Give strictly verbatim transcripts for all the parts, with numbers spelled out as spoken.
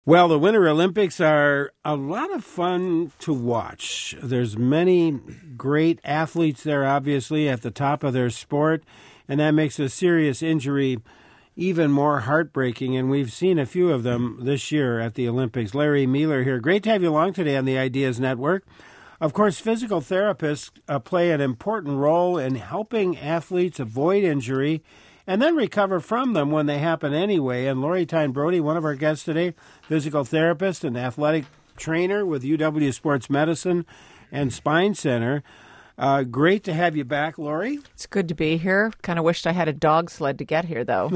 Well, the Winter Olympics are a lot of fun to watch. There's many great athletes there, obviously, at the top of their sport, and that makes a serious injury even more heartbreaking, and we've seen a few of them this year at the Olympics. Larry Mealer here. Great to have you along today on the Ideas Network. Of course, physical therapists uh, play an important role in helping athletes avoid injury and then recover from them when they happen anyway. And Lori Tyne Brody, one of our guests today, physical therapist and athletic trainer with U W Sports Medicine and Spine Center. Uh, great to have you back, Lori. It's good to be here. Kind of wished I had a dog sled to get here, though.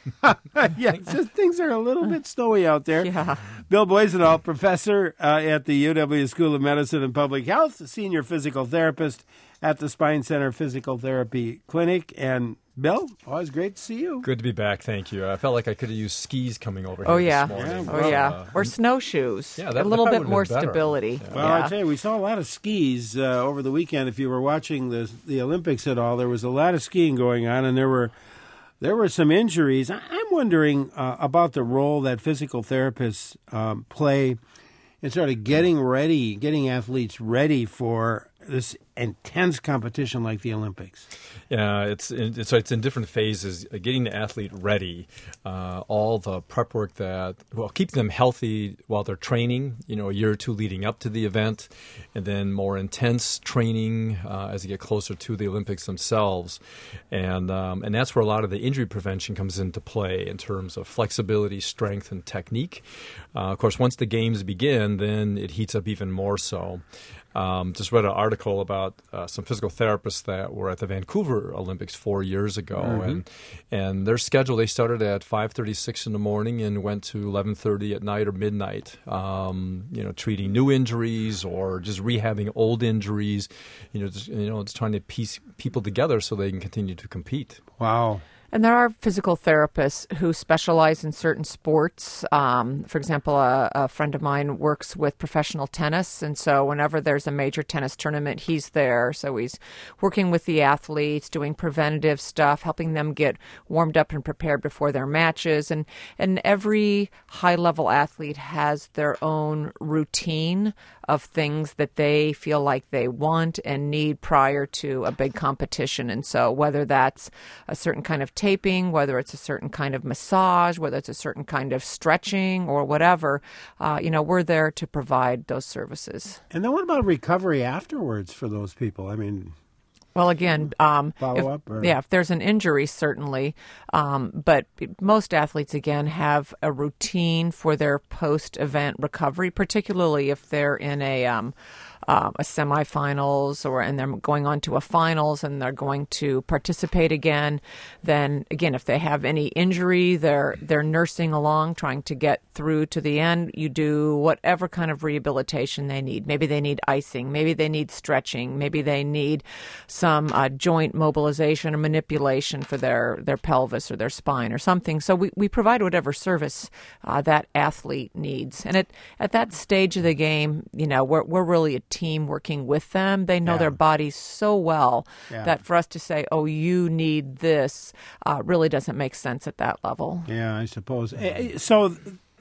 Yeah, just things are a little bit snowy out there. Yeah. Bill Boisendahl, professor uh, at the U W School of Medicine and Public Health, senior physical therapist at the Spine Center Physical Therapy Clinic. And Bill, always great to see you. Good to be back, thank you. I felt like I could have used skis coming over here Oh, yeah. this morning. Yeah, Oh, well, yeah. Uh, Or snowshoes. Yeah, that- a little that bit would've more been better. stability. Yeah. Well, Yeah. I tell you, we saw a lot of skis uh, over the weekend. If you were watching the the Olympics at all, there was a lot of skiing going on, and there were there were some injuries. I- I'm wondering uh, about the role that physical therapists um, play in sort of getting ready, getting athletes ready for this intense competition like the Olympics. Yeah, it's in, so it's in different phases. Uh, Getting the athlete ready, uh, all the prep work that well keep them healthy while they're training. You know, a year or two leading up to the event, and then more intense training uh, as they get closer to the Olympics themselves, and um, and that's where a lot of the injury prevention comes into play in terms of flexibility, strength, and technique. Uh, of course, once the games begin, then it heats up even more so. Um, just read an article about uh, some physical therapists that were at the Vancouver Olympics four years ago, Mm-hmm. and and their schedule, they started at five thirty-six in the morning and went to eleven thirty at night or midnight. Um, you know, treating new injuries or just rehabbing old injuries. You know, just, you know, just trying to piece people together so they can continue to compete. Wow. And there are physical therapists who specialize in certain sports. Um, for example, a, a friend of mine works with professional tennis, and so whenever there's a major tennis tournament, he's there. So he's working with the athletes, doing preventative stuff, helping them get warmed up and prepared before their matches. And, and every high-level athlete has their own routine of things that they feel like they want and need prior to a big competition. And so whether that's a certain kind of taping, whether it's a certain kind of massage, whether it's a certain kind of stretching or whatever, uh, you know, we're there to provide those services. And then what about recovery afterwards for those people? I mean, Well, again, um, Follow if, up, or- yeah, if there's an injury, certainly. Um, but most athletes, again, have a routine for their post-event recovery, particularly if they're in a um, uh, a semifinals or and they're going on to a finals and they're going to participate again. Then, again, if they have any injury, they're they're nursing along, trying to get through to the end. You do whatever kind of rehabilitation they need. Maybe they need icing. Maybe they need stretching. Maybe they need some uh, joint mobilization or manipulation for their, their pelvis or their spine or something. So we, we provide whatever service uh, that athlete needs. And at, at that stage of the game, you know, we're, we're really a team working with them. They know Yeah. their bodies so well Yeah. that for us to say, oh, you need this, uh, really doesn't make sense at that level. yeah, I suppose. Eh, So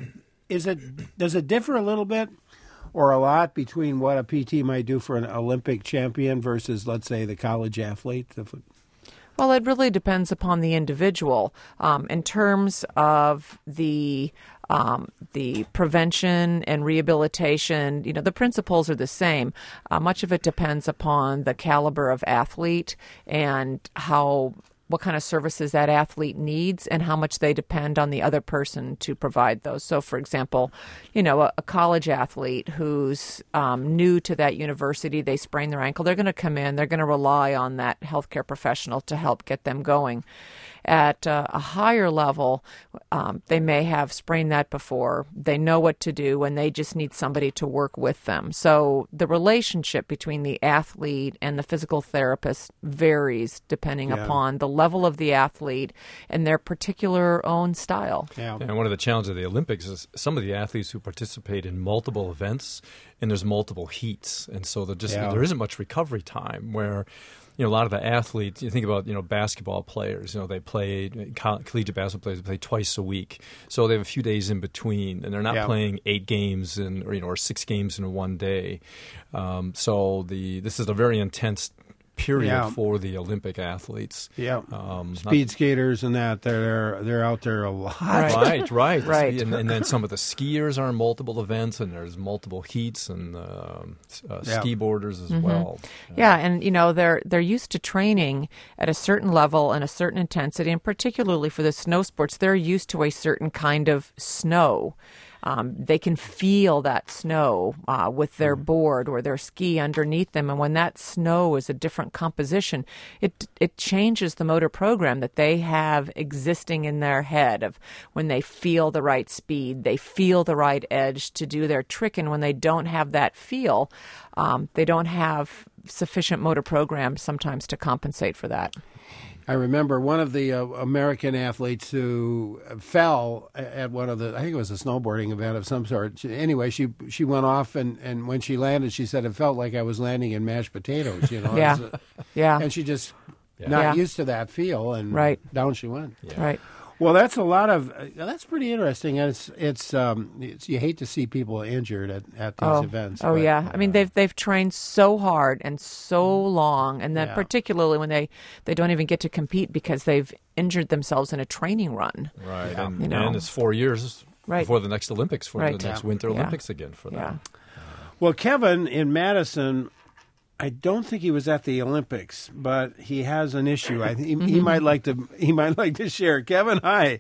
is it does it differ a little bit or a lot between what a P T might do for an Olympic champion versus, let's say, the college athlete? The foot- Well, it really depends upon the individual. Um, in terms of the um, the prevention and rehabilitation, you know, the principles are the same. Uh, much of it depends upon the caliber of athlete and how what kind of services that athlete needs and how much they depend on the other person to provide those. So, for example, you know, a, a college athlete who's um, new to that university, they sprain their ankle, they're going to come in, they're going to rely on that healthcare professional to help get them going. At uh, a higher level, um, they may have sprained that before. They know what to do, and they just need somebody to work with them. So the relationship between the athlete and the physical therapist varies depending Yeah. upon the level of the athlete and their particular own style. Yeah. And one of the challenges of the Olympics is some of the athletes who participate in multiple events, and there's multiple heats, and so there just Yeah. there isn't much recovery time. Where you know, a lot of the athletes, you think about, you know, basketball players, you know, they play, coll- collegiate basketball players play twice a week. So they have a few days in between, and they're not Yeah. playing eight games in, or, you know, or six games in one day. Um, so the this is a very intense period Yeah. for the Olympic athletes. Yeah, Um, speed skaters and that they're they're out there a lot. Right, right, Right. And, and then some of the skiers are in multiple events, and there's multiple heats, and um, uh, Yeah. ski boarders as well. Yeah, and you know they're they're used to training at a certain level and a certain intensity, and particularly for the snow sports, they're used to a certain kind of snow. Um, they can feel that snow uh, with their board or their ski underneath them, and when that snow is a different composition, it it changes the motor program that they have existing in their head of when they feel the right speed, they feel the right edge to do their trick, and when they don't have that feel, um, they don't have sufficient motor program sometimes to compensate for that. I remember one of the uh, American athletes who fell at one of the, I think it was a snowboarding event of some sort. She, anyway, she she went off, and, and when she landed, she said it felt like I was landing in mashed potatoes, you know. Yeah. It was a- Yeah. And she just Yeah. not Yeah. used to that feel, and Right. down she went. Yeah. Right. Well, that's a lot of, uh, that's pretty interesting. And it's, it's, um, it's, you hate to see people injured at, at these Oh, events. oh but- yeah. I mean, they've they've trained so hard and so long, and then Yeah. particularly when they, they don't even get to compete because they've injured themselves in a training run. Right, Yeah. and, You know. and it's four years Right. before the next Olympics, for Right. the next Yeah. Winter Yeah. Olympics again for Yeah. them. Well, Kevin in Madison, I don't think he was at the Olympics, but he has an issue. I think he, he might like to. He might like to share. Kevin, hi.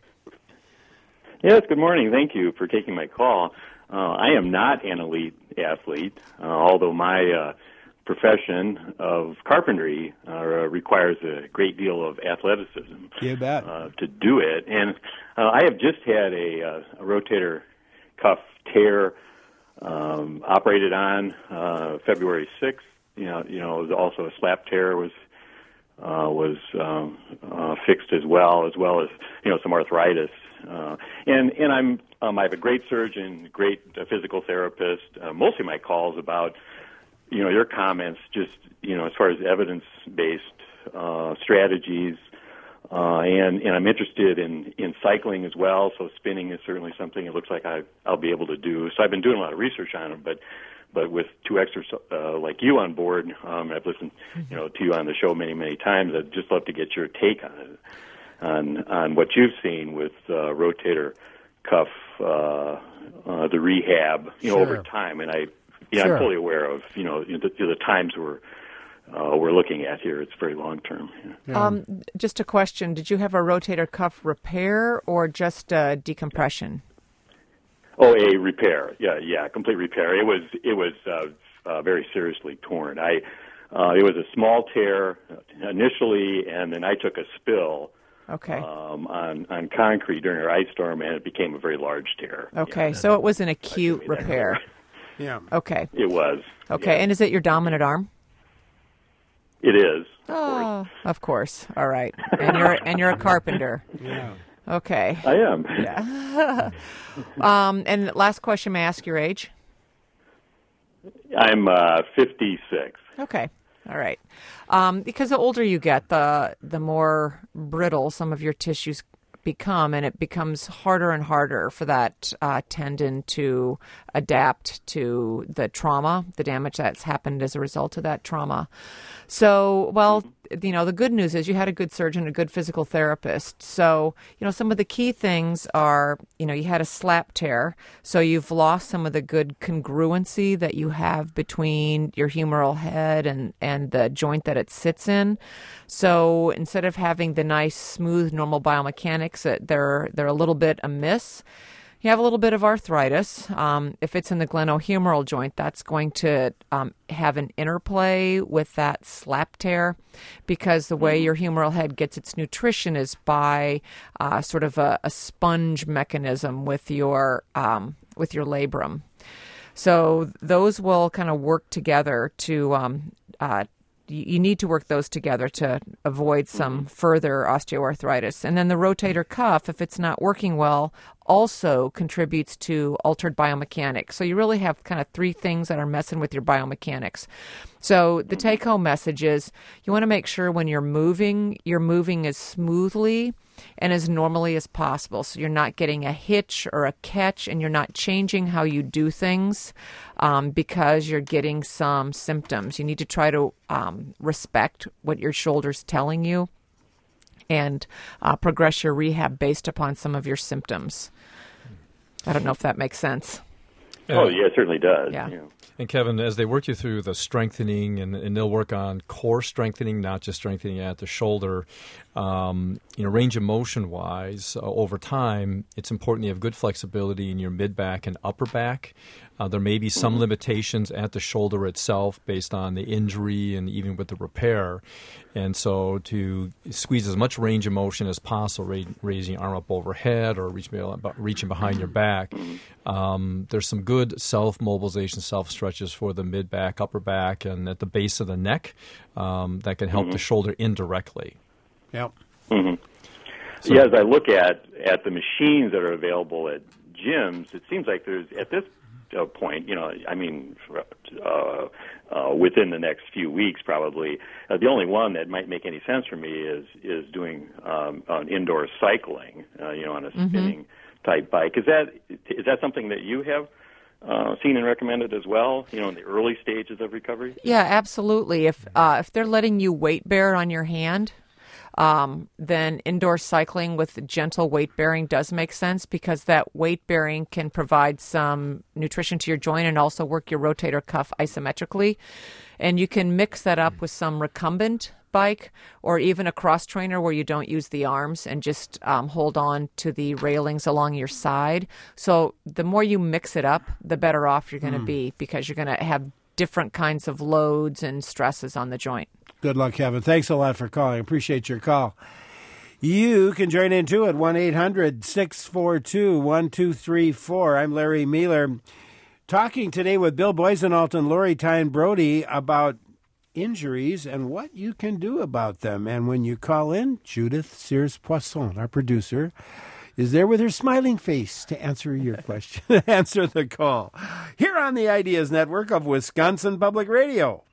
Yes, good morning. Thank you for taking my call. Uh, I am not an elite athlete, uh, although my uh, profession of carpentry uh, requires a great deal of athleticism You bet. uh, to do it. And uh, I have just had a, uh, a rotator cuff tear um, operated on uh, February sixth. You know, you know, also a slap tear was uh, was um, uh, fixed as well, as well as you know some arthritis. Uh, and and I'm um, I have a great surgeon, great uh, physical therapist. Uh, most of my calls about you know your comments, just you know as far as evidence based uh, strategies, uh, and and I'm interested in in cycling as well. So spinning is certainly something it looks like I I'll be able to do. So I've been doing a lot of research on it, but. But with two extras uh, like you on board, um, I've listened, you know, to you on the show many, many times. I'd just love to get your take on it, on on what you've seen with uh, rotator cuff, uh, uh, the rehab, you know, Sure. over time. And I, yeah, Sure. I'm fully aware of, you know, the, the times we're uh, we're looking at here. It's very long term. Yeah. Um, just a question: did you have a rotator cuff repair or just uh, decompression? Oh, a repair. Yeah, yeah, complete repair. It was it was uh, uh, very seriously torn. I uh, it was a small tear initially, and then I took a spill Okay. um, on on concrete during an ice storm, and it became a very large tear. Okay. Yeah, So it was an acute me that repair. Yeah. Okay. it was. Okay. Yeah. And is it your dominant arm? It is. Oh, of course. All right. And you're and you're a carpenter. Yeah. Okay. I am. Yeah. um, and last question, may I ask your age? I'm uh, fifty-six. Okay. All right. Um, because the older you get, the the more brittle some of your tissues become, and it becomes harder and harder for that uh, tendon to adapt to the trauma, the damage that's happened as a result of that trauma. So, well, you know, the good news is you had a good surgeon, a good physical therapist. So, you know, some of the key things are, you know, you had a slap tear, so you've lost some of the good congruency that you have between your humeral head and, and the joint that it sits in. So instead of having the nice, smooth, normal biomechanics, that they're they're a little bit amiss. You have a little bit of arthritis. Um, if it's in the glenohumeral joint, that's going to um, have an interplay with that slap tear, because the way your humeral head gets its nutrition is by uh, sort of a, a sponge mechanism with your um, with your labrum. So those will kind of work together to um, uh, you, you need to work those together to avoid some mm-hmm. further osteoarthritis. And then the rotator cuff, if it's not working well, also contributes to altered biomechanics. So you really have kind of three things that are messing with your biomechanics. So the take-home message is you want to make sure when you're moving, you're moving as smoothly and as normally as possible. So you're not getting a hitch or a catch, and you're not changing how you do things um, because you're getting some symptoms. You need to try to um, respect what your shoulder's telling you and uh, progress your rehab based upon some of your symptoms. I don't know if that makes sense. Oh, yeah, it certainly does. Yeah. yeah. And Kevin, as they work you through the strengthening, and, and they'll work on core strengthening, not just strengthening at the shoulder, um, you know, range of motion wise, uh, over time, it's important you have good flexibility in your mid back and upper back. Uh, there may be some mm-hmm. limitations at the shoulder itself based on the injury and even with the repair. And so to squeeze as much range of motion as possible, ra- raising your arm up overhead or reach, reaching behind your back, um, there's some good self-mobilization, self-stretches for the mid-back, upper back, and at the base of the neck um, that can help mm-hmm. the shoulder indirectly. Yep. Mm-hmm. So, yeah, as I look at, at the machines that are available at gyms, it seems like there's, at this uh, point, you know, I mean, uh, uh, within the next few weeks probably, uh, the only one that might make any sense for me is is doing um, on indoor cycling, uh, you know, on a mm-hmm. spinning type bike. Is that is that something that you have uh, seen and recommended as well, you know, in the early stages of recovery? Yeah, absolutely. If uh, if they're letting you weight bear on your hand, Um, then indoor cycling with gentle weight bearing does make sense, because that weight bearing can provide some nutrition to your joint and also work your rotator cuff isometrically. And you can mix that up with some recumbent bike or even a cross trainer where you don't use the arms and just um, hold on to the railings along your side. So the more you mix it up, the better off you're going to mm. be, because you're going to have different kinds of loads and stresses on the joint. Good luck, Kevin. Thanks a lot for calling. Appreciate your call. You can join in, too, at one eight hundred six four two one two three four. I'm Larry Mealer, talking today with Bill Boisenalt and Lori Tyne Brody about injuries and what you can do about them. And when you call in, Judith Sears-Poisson, our producer, is there with her smiling face to answer your question, answer the call. Here on the Ideas Network of Wisconsin Public Radio.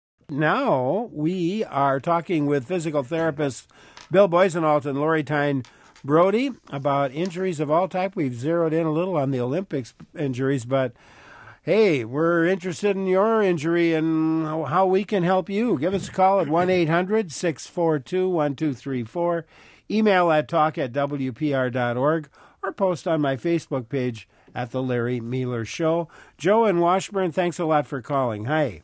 Now we are talking with physical therapists Bill Boisenalt and Lori Tyne Brody about injuries of all type. We've zeroed in a little on the Olympics injuries, but hey, we're interested in your injury and how we can help you. Give us a call at one eight hundred six four two one two three four. Email at talk at w p r dot org or post on my Facebook page at The Larry Mealer Show. Joe in Washburn, thanks a lot for calling. Hi.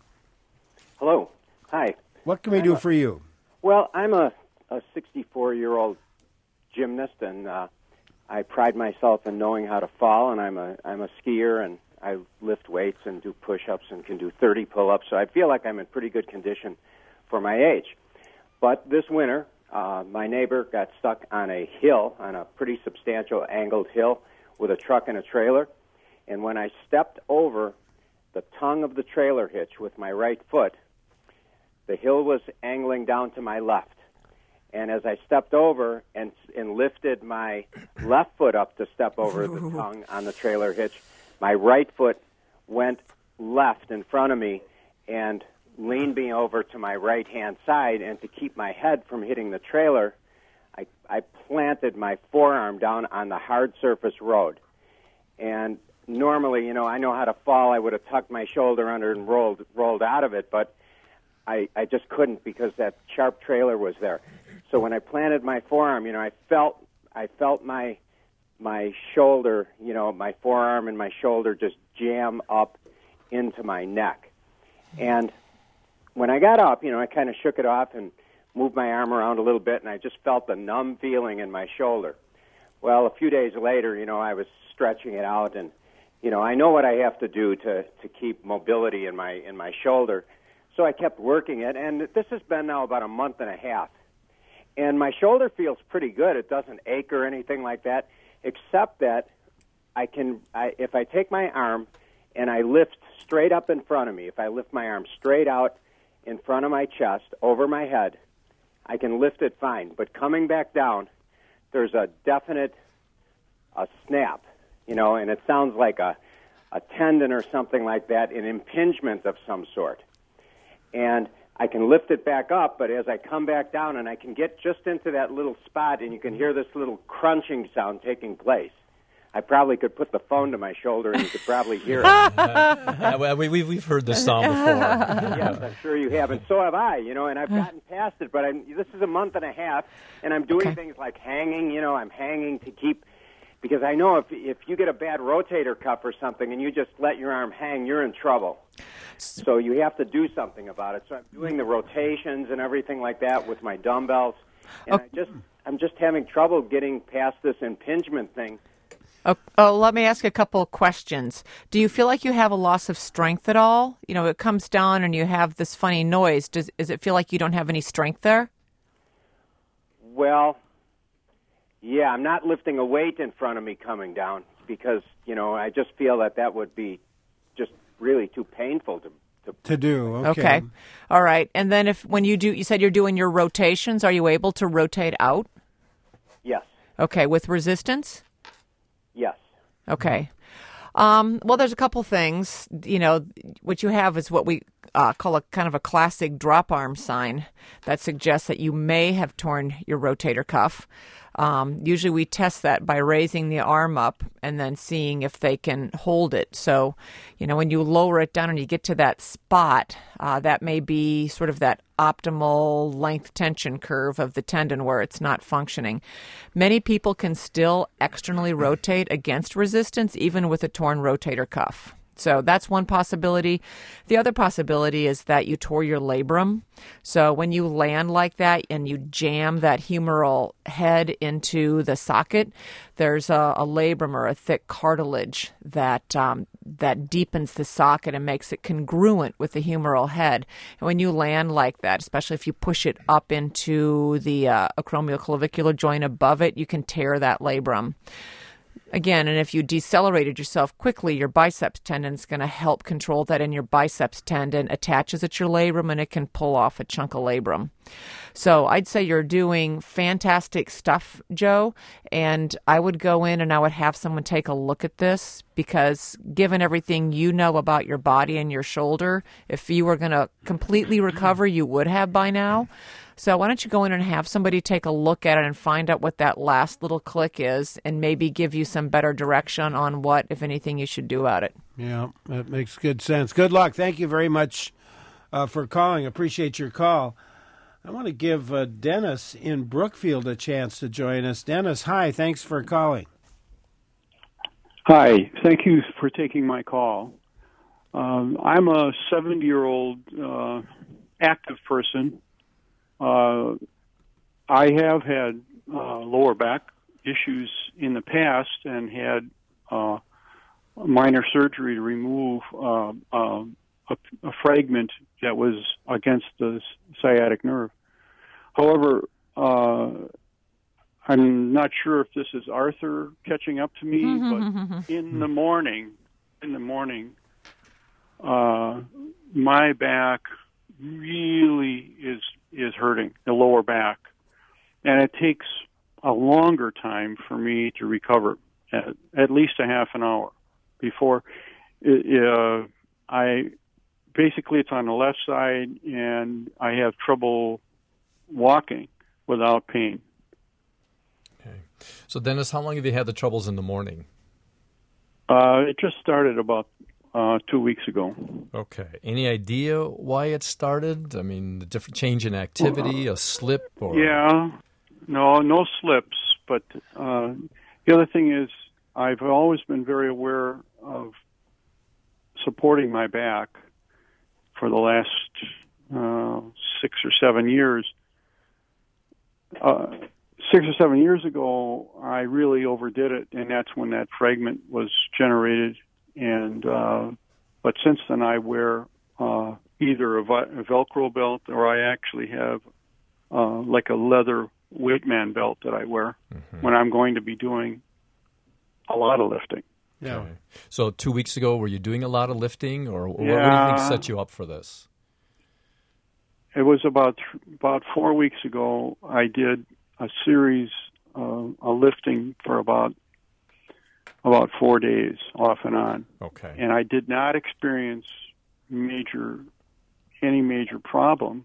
Hello. Hi. What can we I'm do a, for you? Well, I'm a, a sixty-four-year-old gymnast, and uh, I pride myself in knowing how to fall, and I'm a I'm a skier, and I lift weights and do push-ups and can do thirty pull-ups, so I feel like I'm in pretty good condition for my age. But this winter, uh, my neighbor got stuck on a hill, on a pretty substantial angled hill with a truck and a trailer, and when I stepped over the tongue of the trailer hitch with my right foot, the hill was angling down to my left. And as I stepped over and, and lifted my left foot up to step over the tongue on the trailer hitch, my right foot went left in front of me and leaned me over to my right-hand side. And to keep my head from hitting the trailer, I, I planted my forearm down on the hard surface road. And normally, you know, I know how to fall. I would have tucked my shoulder under and rolled rolled out of it, but I, I just couldn't because that sharp trailer was there. So when I planted my forearm, you know, I felt I felt my my shoulder, you know, my forearm and my shoulder just jam up into my neck. And when I got up, you know, I kind of shook it off and moved my arm around a little bit, and I just felt the numb feeling in my shoulder. Well, a few days later, you know, I was stretching it out, and you know, I know what I have to do to, to keep mobility in my in my shoulder. So I kept working it, and this has been now about a month and a half. And my shoulder feels pretty good. It doesn't ache or anything like that, except that I can, I, if I take my arm and I lift straight up in front of me, if I lift my arm straight out in front of my chest, over my head, I can lift it fine. But coming back down, there's a definite a snap, you know, and it sounds like a, a tendon or something like that, an impingement of some sort. And I can lift it back up, but as I come back down and I can get just into that little spot and you can hear this little crunching sound taking place. I probably could put the phone to my shoulder and you could probably hear it. uh, well, we, we've, we've heard this sound before. Yes, I'm sure you have, and so have I, you know, and I've gotten past it, but I'm, this is a month and a half, and I'm doing Okay. things like hanging, you know, I'm hanging to keep, because I know if if you get a bad rotator cuff or something and you just let your arm hang, you're in trouble. So you have to do something about it. So I'm doing the rotations and everything like that with my dumbbells, and Okay. I just I'm just having trouble getting past this impingement thing. Oh, oh, let me ask you a couple of questions. Do you feel like you have a loss of strength at all? You know, it comes down and you have this funny noise. Does, does it feel like you don't have any strength there? Well, yeah, I'm not lifting a weight in front of me coming down because, you know, I just feel that that would be just really too painful to to, To do, okay. Okay. All right. And then if when you do, you said you're doing your rotations, are you able to rotate out? Yes, Okay. With resistance? yes. Okay. Um, well, there's a couple things. You know, what you have is what we uh, call a kind of a classic drop arm sign that suggests that you may have torn your rotator cuff. Um, usually we test that by raising the arm up and then seeing if they can hold it. So, you know, when you lower it down and you get to that spot, uh, that may be sort of that optimal length tension curve of the tendon where it's not functioning. Many people can still externally rotate against resistance, even with a torn rotator cuff. So that's one possibility. The other possibility is that you tore your labrum. So when you land like that and you jam that humeral head into the socket, there's a, a labrum or a thick cartilage that um, that deepens the socket and makes it congruent with the humeral head. And when you land like that, especially if you push it up into the uh, acromioclavicular joint above it, you can tear that labrum. Again, and if you decelerated yourself quickly, your biceps tendon is going to help control that, and your biceps tendon attaches at your labrum and it can pull off a chunk of labrum. So I'd say you're doing fantastic stuff, Joe, and I would go in and I would have someone take a look at this because given everything you know about your body and your shoulder, if you were going to completely recover, you would have by now. So why don't you go in and have somebody take a look at it and find out what that last little click is and maybe give you some better direction on what, if anything, you should do about it. Yeah, that makes good sense. Good luck. Thank you very much uh, for calling. Appreciate your call. I want to give uh, Dennis in Brookfield a chance to join us. Dennis, hi. Thanks for calling. Hi. Thank you for taking my call. Um, I'm a seventy-year-old uh, active person. Uh, I have had uh, lower back issues in the past and had uh, minor surgery to remove uh, uh, a, a fragment that was against the sciatic nerve. However, uh, I'm not sure if this is Arthur catching up to me, but in the morning, in the morning, uh, my back really is is hurting, the lower back, and it takes a longer time for me to recover, at, at least a half an hour before it, uh, I basically it's on the left side, and I have trouble walking without pain. Okay. So, Dennis, how long have you had the troubles in the morning? Uh, it just started about uh, two weeks ago. Okay. Any idea why it started? I mean, the different change in activity, a slip, or Yeah, no, no slips. But uh, the other thing is, I've always been very aware of supporting my back for the last uh, six or seven years. Uh, six or seven years ago, I really overdid it, and that's when that fragment was generated. And uh, but since then, I wear uh, either a, vi- a Velcro belt or I actually have uh, like a leather Weightman belt that I wear mm-hmm. when I'm going to be doing a lot of lifting. Yeah. Okay. So two weeks ago, were you doing a lot of lifting, or, or yeah. what do you think set you up for this? it was about about four weeks ago. I did a series of a lifting for about about four days, off and on. Okay. And I did not experience major any major problem.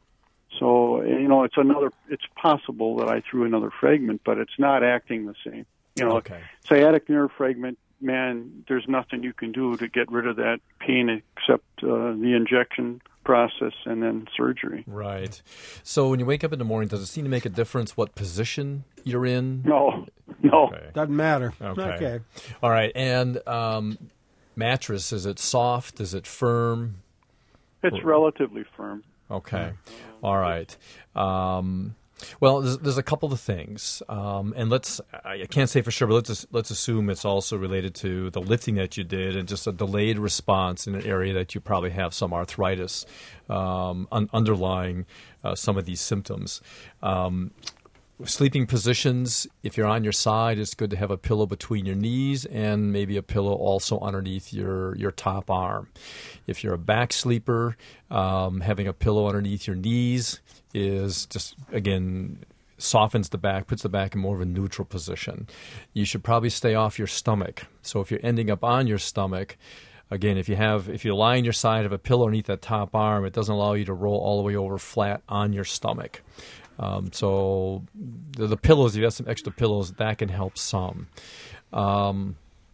So, you know, it's another. It's possible that I threw another fragment, but it's not acting the same. You know, okay. sciatic nerve fragment, man, there's nothing you can do to get rid of that pain except uh, the injection process and then surgery. Right. So when you wake up in the morning, does it seem to make a difference what position you're in? No, no. Okay. Doesn't matter. Okay. Okay. All right. And um, mattress, is it soft? Is it firm? It's relatively firm. Okay. All right. Um, well, there's, there's a couple of things, um, and let's, I can't say for sure, but let's just, let's assume it's also related to the lifting that you did and just a delayed response in an area that you probably have some arthritis um, un- underlying uh, some of these symptoms. Um, Sleeping positions, if you're on your side, it's good to have a pillow between your knees and maybe a pillow also underneath your, your top arm. If you're a back sleeper, um, having a pillow underneath your knees is just, again, softens the back, puts the back in more of a neutral position. You should probably stay off your stomach. So if you're ending up on your stomach, again, if you have if you lie on your side of a pillow underneath that top arm, it doesn't allow you to roll all the way over flat on your stomach. Um, so the, the pillows, if you have some extra pillows, that can help some. Um,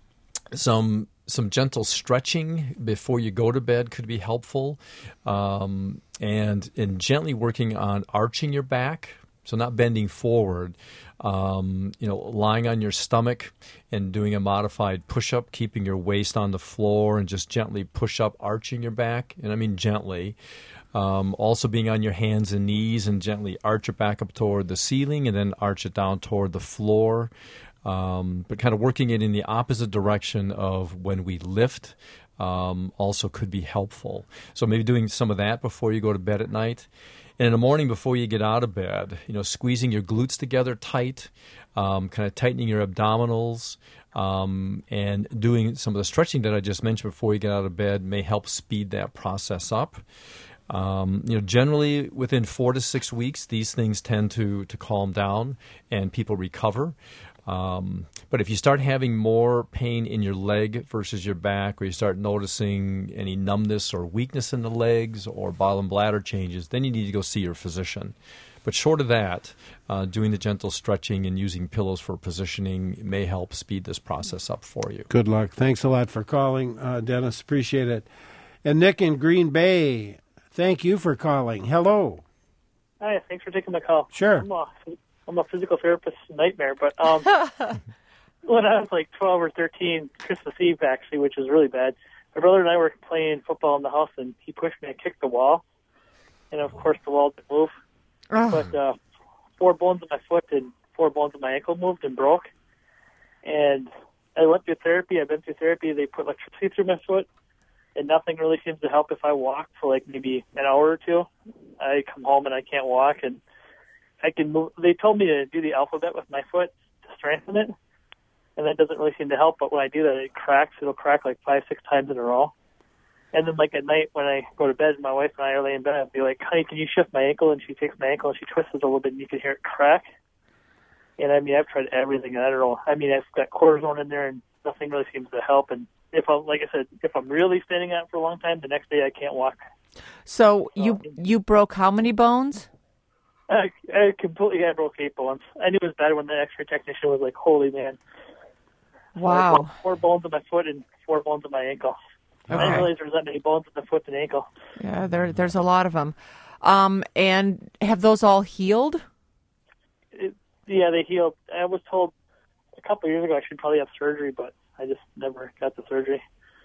some some gentle stretching before you go to bed could be helpful, um, and and gently working on arching your back. So not bending forward, um, you know, lying on your stomach and doing a modified push-up, keeping your waist on the floor and just gently push up, arching your back. And I mean gently. Um, also being on your hands and knees and gently arch your back up toward the ceiling and then arch it down toward the floor. Um, but kind of working it in the opposite direction of when we lift um, also could be helpful. So maybe doing some of that before you go to bed at night. And in the morning before you get out of bed, you know, squeezing your glutes together tight, um, kind of tightening your abdominals, um, and doing some of the stretching that I just mentioned before you get out of bed may help speed that process up. Um, you know, generally within four to six weeks, these things tend to to calm down and people recover. Um, but if you start having more pain in your leg versus your back, or you start noticing any numbness or weakness in the legs or bowel and bladder changes, then you need to go see your physician. But short of that, uh, doing the gentle stretching and using pillows for positioning may help speed this process up for you. Good luck. Thanks a lot for calling, uh, Dennis. Appreciate it. And Nick in Green Bay, thank you for calling. Hello. Hi, thanks for taking my call. Sure. I'm a, I'm a physical therapist nightmare, but um, when I was like twelve or thirteen, Christmas Eve actually, which was really bad, my brother and I were playing football in the house, and he pushed me and kicked the wall. And, of course, the wall didn't move. Oh. But uh, four bones in my foot and four bones in my ankle moved and broke. And I went through therapy. I've been through therapy. They put electricity through my foot. And nothing really seems to help if I walk for like maybe an hour or two. I come home and I can't walk, and I can move. They told me to do the alphabet with my foot to strengthen it, and that doesn't really seem to help. But when I do that, it cracks. It'll crack like five, six times in a row. And then like at night when I go to bed, my wife and I are laying in bed, I'll be like, honey, can you shift my ankle? And she takes my ankle and she twists it a little bit, and you can hear it crack. And I mean, I've tried everything, and I don't know. I mean, I've got cortisone in there, and nothing really seems to help. And if I'm, like I said, if I'm really standing out for a long time, the next day I can't walk. So you you broke how many bones? I, I completely I broke eight bones. I knew it was bad when the X-ray technician was like, "Holy man!" Wow. Like, four bones in my foot and four bones in my ankle. Okay. I didn't realize there was that many bones in the foot and ankle. Yeah, there there's a lot of them. Um, and have those all healed? It, yeah, they healed. I was told a couple of years ago I should probably have surgery, but I just never got the surgery.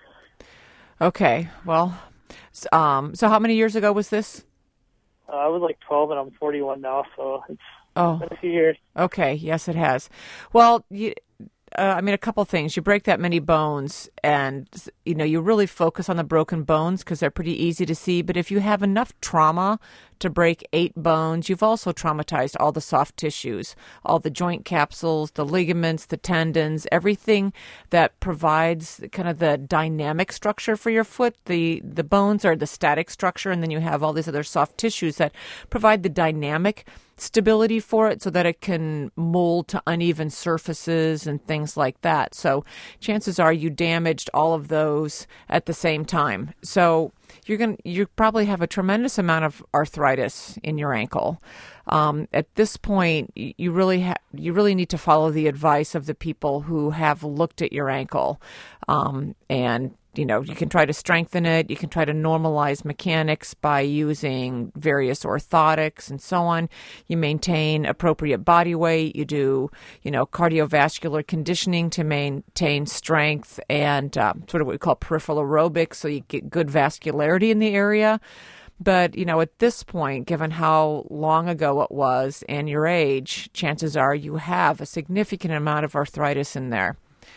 Okay. Well, um, so how many years ago was this? Uh, I was like twelve, and I'm forty-one now, so it's Oh. been a few years. Okay. Yes, it has. Well, you, uh, I mean, a couple things. You break that many bones, and you know you really focus on the broken bones because they're pretty easy to see. But if you have enough trauma to break eight bones, you've also traumatized all the soft tissues, all the joint capsules, the ligaments, the tendons, everything that provides kind of the dynamic structure for your foot. The, the bones are the static structure, and then you have all these other soft tissues that provide the dynamic stability for it so that it can mold to uneven surfaces and things like that. So chances are you damaged all of those at the same time. So you're going you probably have a tremendous amount of arthritis in your ankle. Um, at this point, you really ha- you really need to follow the advice of the people who have looked at your ankle, um, and you know, you can try to strengthen it. You can try to normalize mechanics by using various orthotics and so on. You maintain appropriate body weight. You do, you know, cardiovascular conditioning to maintain strength and um, sort of what we call peripheral aerobics, so you get good vascularity in the area. But, you know, at this point, given how long ago it was and your age, chances are you have a significant amount of arthritis in there.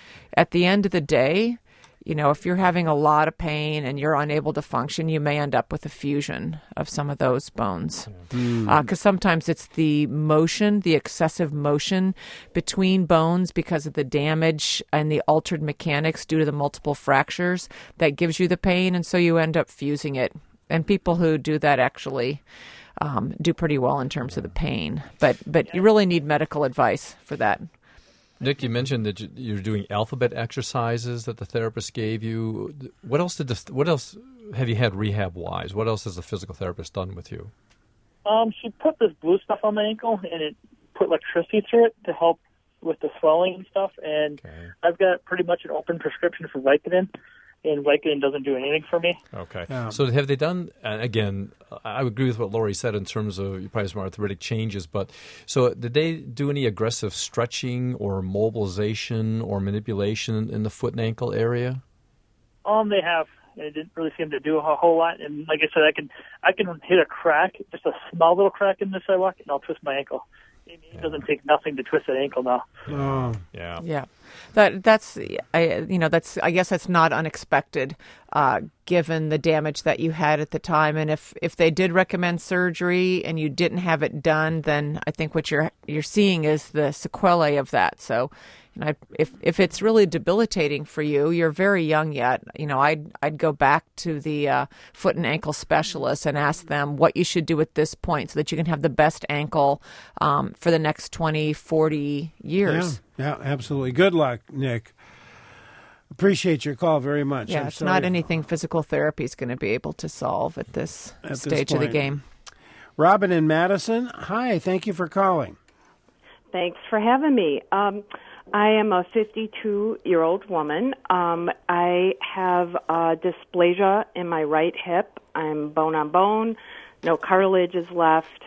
At the end of the day, you know, if you're having a lot of pain and you're unable to function, you may end up with a fusion of some of those bones. Because mm. uh, sometimes it's the motion, the excessive motion between bones because of the damage and the altered mechanics due to the multiple fractures that gives you the pain, and so you end up fusing it. And people who do that actually um, do pretty well in terms of the pain. But, but you really need medical advice for that. Nick, you mentioned that you're doing alphabet exercises that the therapist gave you. What else did this, what else have you had rehab wise? What else has the physical therapist done with you? Um, she put this blue stuff on my ankle, and it put electricity through it to help with the swelling and stuff. And okay. I've got pretty much an open prescription for Vicodin, and Vicodin doesn't do anything for me. Okay. Yeah. So have they done, uh, again, I agree with what Lori said in terms of probably some arthritic changes, but so did they do any aggressive stretching or mobilization or manipulation in the foot and ankle area? Um, they have. It didn't really seem to do a whole lot. And like I said, I can I can hit a crack, just a small little crack in the sidewalk, and I'll twist my ankle. It yeah. doesn't take nothing to twist an ankle now. Oh, yeah. Yeah. That that's I you know that's I guess that's not unexpected, uh, given the damage that you had at the time. And if, if they did recommend surgery and you didn't have it done, then I think what you're you're seeing is the sequelae of that. So, you know, if if it's really debilitating for you, you're very young yet. You know, I'd I'd go back to the uh, foot and ankle specialist and ask them what you should do at this point so that you can have the best ankle um, for the next twenty, forty years. Yeah. Yeah, absolutely. Good luck, Nick. Appreciate your call very much. Yeah, I'm it's sorry. not anything physical therapy is going to be able to solve at this at stage this of the game. Robin in Madison, hi. Thank you for calling. Thanks for having me. Um, I am a fifty-two-year-old woman. Um, I have uh, dysplasia in my right hip. I'm bone on bone. No cartilage is left.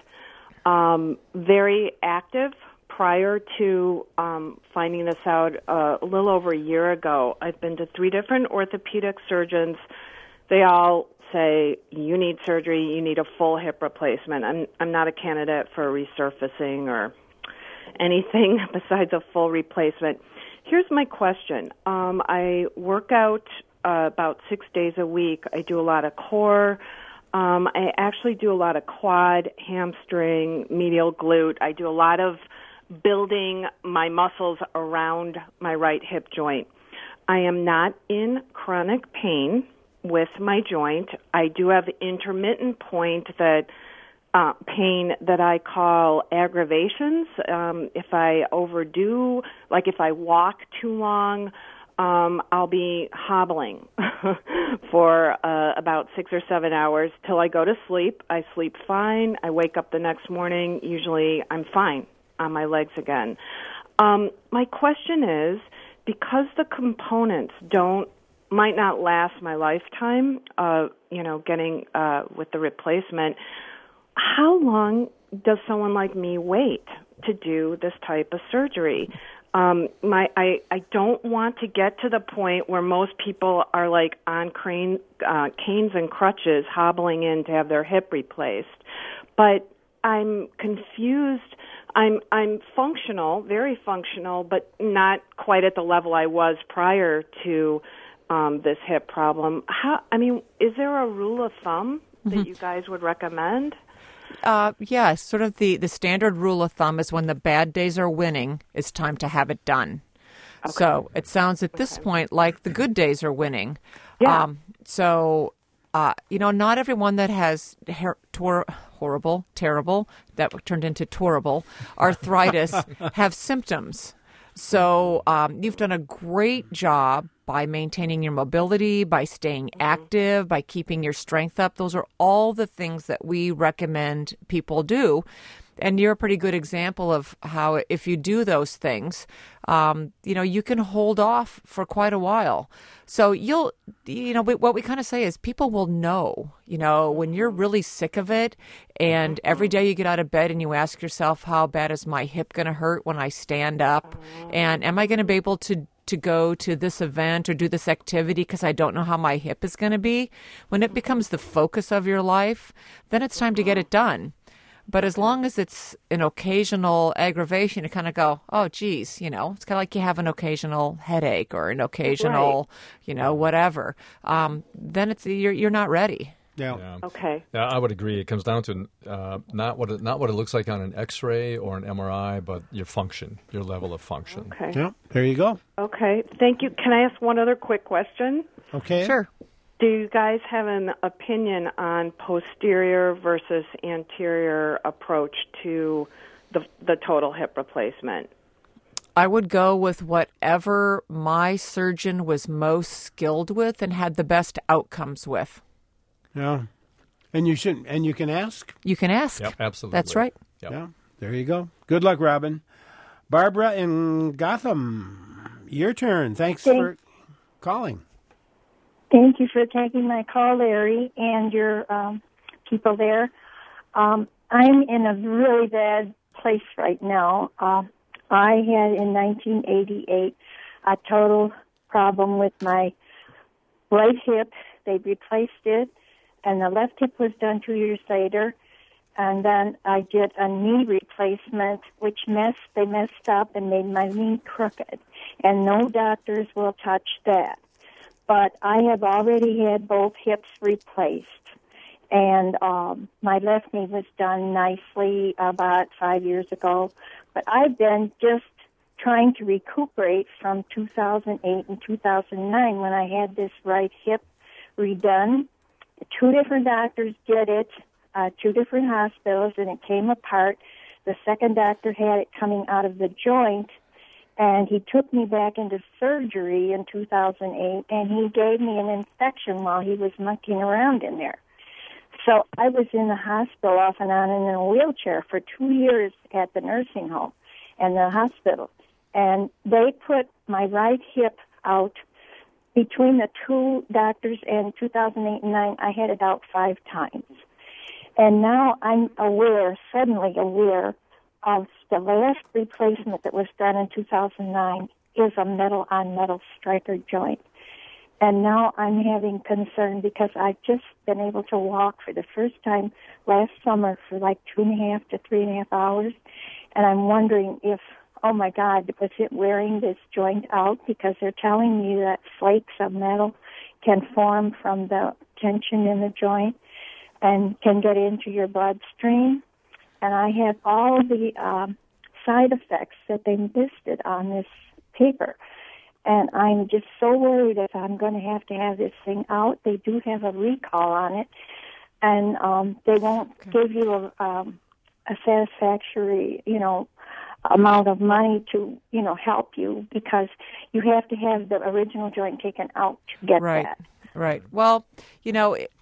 Um, very active. Prior to um, finding this out uh, a little over a year ago, I've been to three different orthopedic surgeons. They all say, you need surgery, you need a full hip replacement. I'm, I'm not a candidate for resurfacing or anything besides a full replacement. Here's my question. Um, I work out uh, about six days a week. I do a lot of core. Um, I actually do a lot of quad, hamstring, medial glute. I do a lot of building my muscles around my right hip joint. I am not in chronic pain with my joint. I do have intermittent point that uh, pain that I call aggravations. Um, if I overdo, like if I walk too long, um, I'll be hobbling for uh, about six or seven hours till I go to sleep. I sleep fine. I wake up the next morning. Usually I'm fine on my legs again. Um, my question is, because the components don't, might not last my lifetime, uh, you know, getting uh, with the replacement, how long does someone like me wait to do this type of surgery? Um, my, I, I don't want to get to the point where most people are like on crane, uh, canes and crutches hobbling in to have their hip replaced. But I'm confused. I'm I'm functional, very functional, but not quite at the level I was prior to um, this hip problem. How? I mean, is there a rule of thumb that mm-hmm. you guys would recommend? Uh, yeah, sort of the, the standard rule of thumb is when the bad days are winning, it's time to have it done. Okay. So it sounds at this point like the good days are winning. Yeah. Um, so, uh, you know, not everyone that has her- tor- horrible, terrible, that turned into torrible, arthritis have symptoms. So um, you've done a great job by maintaining your mobility, by staying active, by keeping your strength up. Those are all the things that we recommend people do. And you're a pretty good example of how if you do those things, um, you know, you can hold off for quite a while. So you'll, you know, what we kind of say is people will know, you know, when you're really sick of it and every day you get out of bed and you ask yourself, how bad is my hip going to hurt when I stand up? And am I going to be able to to go to this event or do this activity because I don't know how my hip is going to be? When it becomes the focus of your life, then it's time to get it done. But as long as it's an occasional aggravation, you kind of go, oh, geez, you know, it's kind of like you have an occasional headache or an occasional, right. you know, whatever. Um, then it's you're you're not ready. Yeah. yeah. Okay. Yeah, I would agree. It comes down to uh, not what it, not what it looks like on an X-ray or an M R I, but your function, your level of function. Okay. Yeah. There you go. Okay. Thank you. Can I ask one other quick question? Okay. Sure. Do you guys have an opinion on posterior versus anterior approach to the the total hip replacement? I would go with whatever my surgeon was most skilled with and had the best outcomes with. Yeah. And you should and you can ask. You can ask. Yep, absolutely. That's right. Yep. Yeah. There you go. Good luck, Robin. Barbara in Gotham, your turn. Thanks Thank- for calling. Thank you for taking my call, Larry, and your um, people there. Um, I'm in a really bad place right now. Uh, I had in nineteen eighty-eight a total problem with my right hip. They replaced it, and the left hip was done two years later. And then I did a knee replacement, which messed, they messed up and made my knee crooked. And no doctors will touch that. But I have already had both hips replaced. And um, my left knee was done nicely about five years ago. But I've been just trying to recuperate from two thousand eight and two thousand nine when I had this right hip redone. Two different doctors did it, uh, two different hospitals, and it came apart. The second doctor had it coming out of the joint, and he took me back into surgery in two thousand eight, and he gave me an infection while he was monkeying around in there. So I was in the hospital off and on and in a wheelchair for two years at the nursing home and the hospital. And they put my right hip out. Between the two doctors in two thousand eight and nine, I had it out five times. And now I'm aware, suddenly aware, of the last replacement that was done in two thousand nine is a metal-on-metal striker joint. And now I'm having concern because I've just been able to walk for the first time last summer for like two and a half to three and a half hours. And I'm wondering if, oh my God, was it wearing this joint out? Because they're telling me that flakes of metal can form from the tension in the joint and can get into your bloodstream. And I have all the um, side effects that they listed on this paper. And I'm just so worried if I'm going to have to have this thing out. They do have a recall on it, and um, they won't okay. give you a, um, a satisfactory, you know, amount of money to, you know, help you because you have to have the original joint taken out to get right. that. Right. Well, you know, it,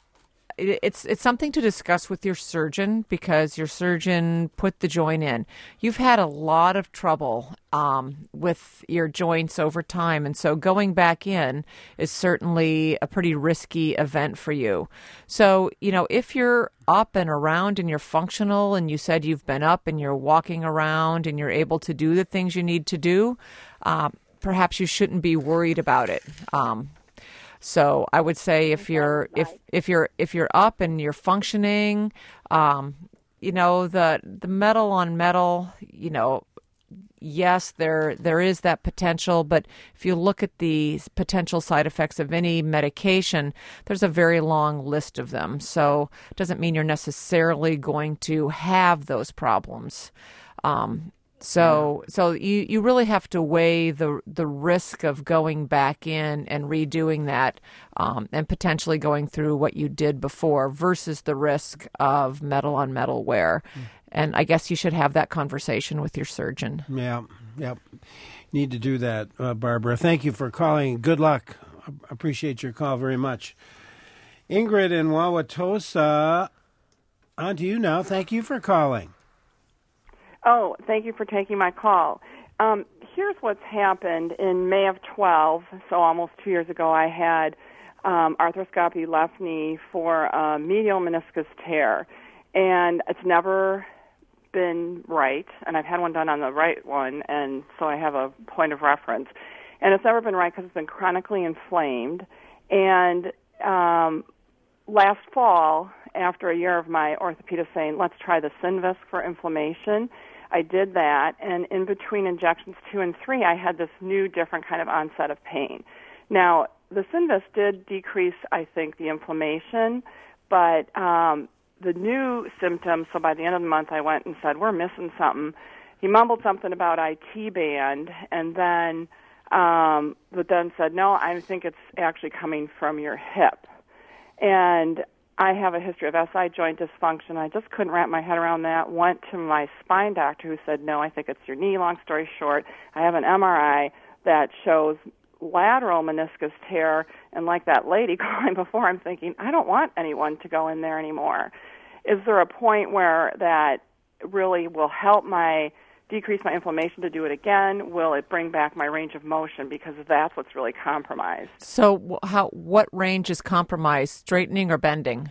it's it's something to discuss with your surgeon because your surgeon put the joint in. You've had a lot of trouble um, with your joints over time, and so going back in is certainly a pretty risky event for you. So, you know, if you're up and around and you're functional and you said you've been up and you're walking around and you're able to do the things you need to do, uh, perhaps you shouldn't be worried about it. Um So I would say if you're if if you're if you're up and you're functioning, um, you know the the metal on metal, you know, yes, there there is that potential, but if you look at the potential side effects of any medication, there's a very long list of them. So it doesn't mean you're necessarily going to have those problems. Um, so so you, you really have to weigh the the risk of going back in and redoing that um, and potentially going through what you did before versus the risk of metal on metal wear. Mm. And I guess you should have that conversation with your surgeon. Yeah, yeah. Need to do that, uh, Barbara. Thank you for calling. Good luck. I appreciate your call very much. Ingrid in Wauwatosa, on to you now. Thank you for calling. Oh, thank you for taking my call. Um, here's what's happened. In May of twelve, so almost two years ago, I had um, arthroscopy left knee for a medial meniscus tear. And it's never been right, and I've had one done on the right one, and so I have a point of reference. And it's never been right because it's been chronically inflamed. And um, last fall, after a year of my orthopedist saying, let's try the Synvisc for inflammation, I did that, and in between injections two and three, I had this new, different kind of onset of pain. Now, the Synvisc did decrease, I think, the inflammation, but um, the new symptoms, so by the end of the month, I went and said, we're missing something. He mumbled something about I T band, and then, um, but then said, no, I think it's actually coming from your hip. And I have a history of S I joint dysfunction. I just couldn't wrap my head around that. Went to my spine doctor who said, no, I think it's your knee. Long story short, I have an M R I that shows lateral meniscus tear, and like that lady calling before, I'm thinking, I don't want anyone to go in there anymore. Is there a point where that really will help my decrease my inflammation to do it again? Will it bring back my range of motion? Because that's what's really compromised. So how what range is compromised, straightening or bending?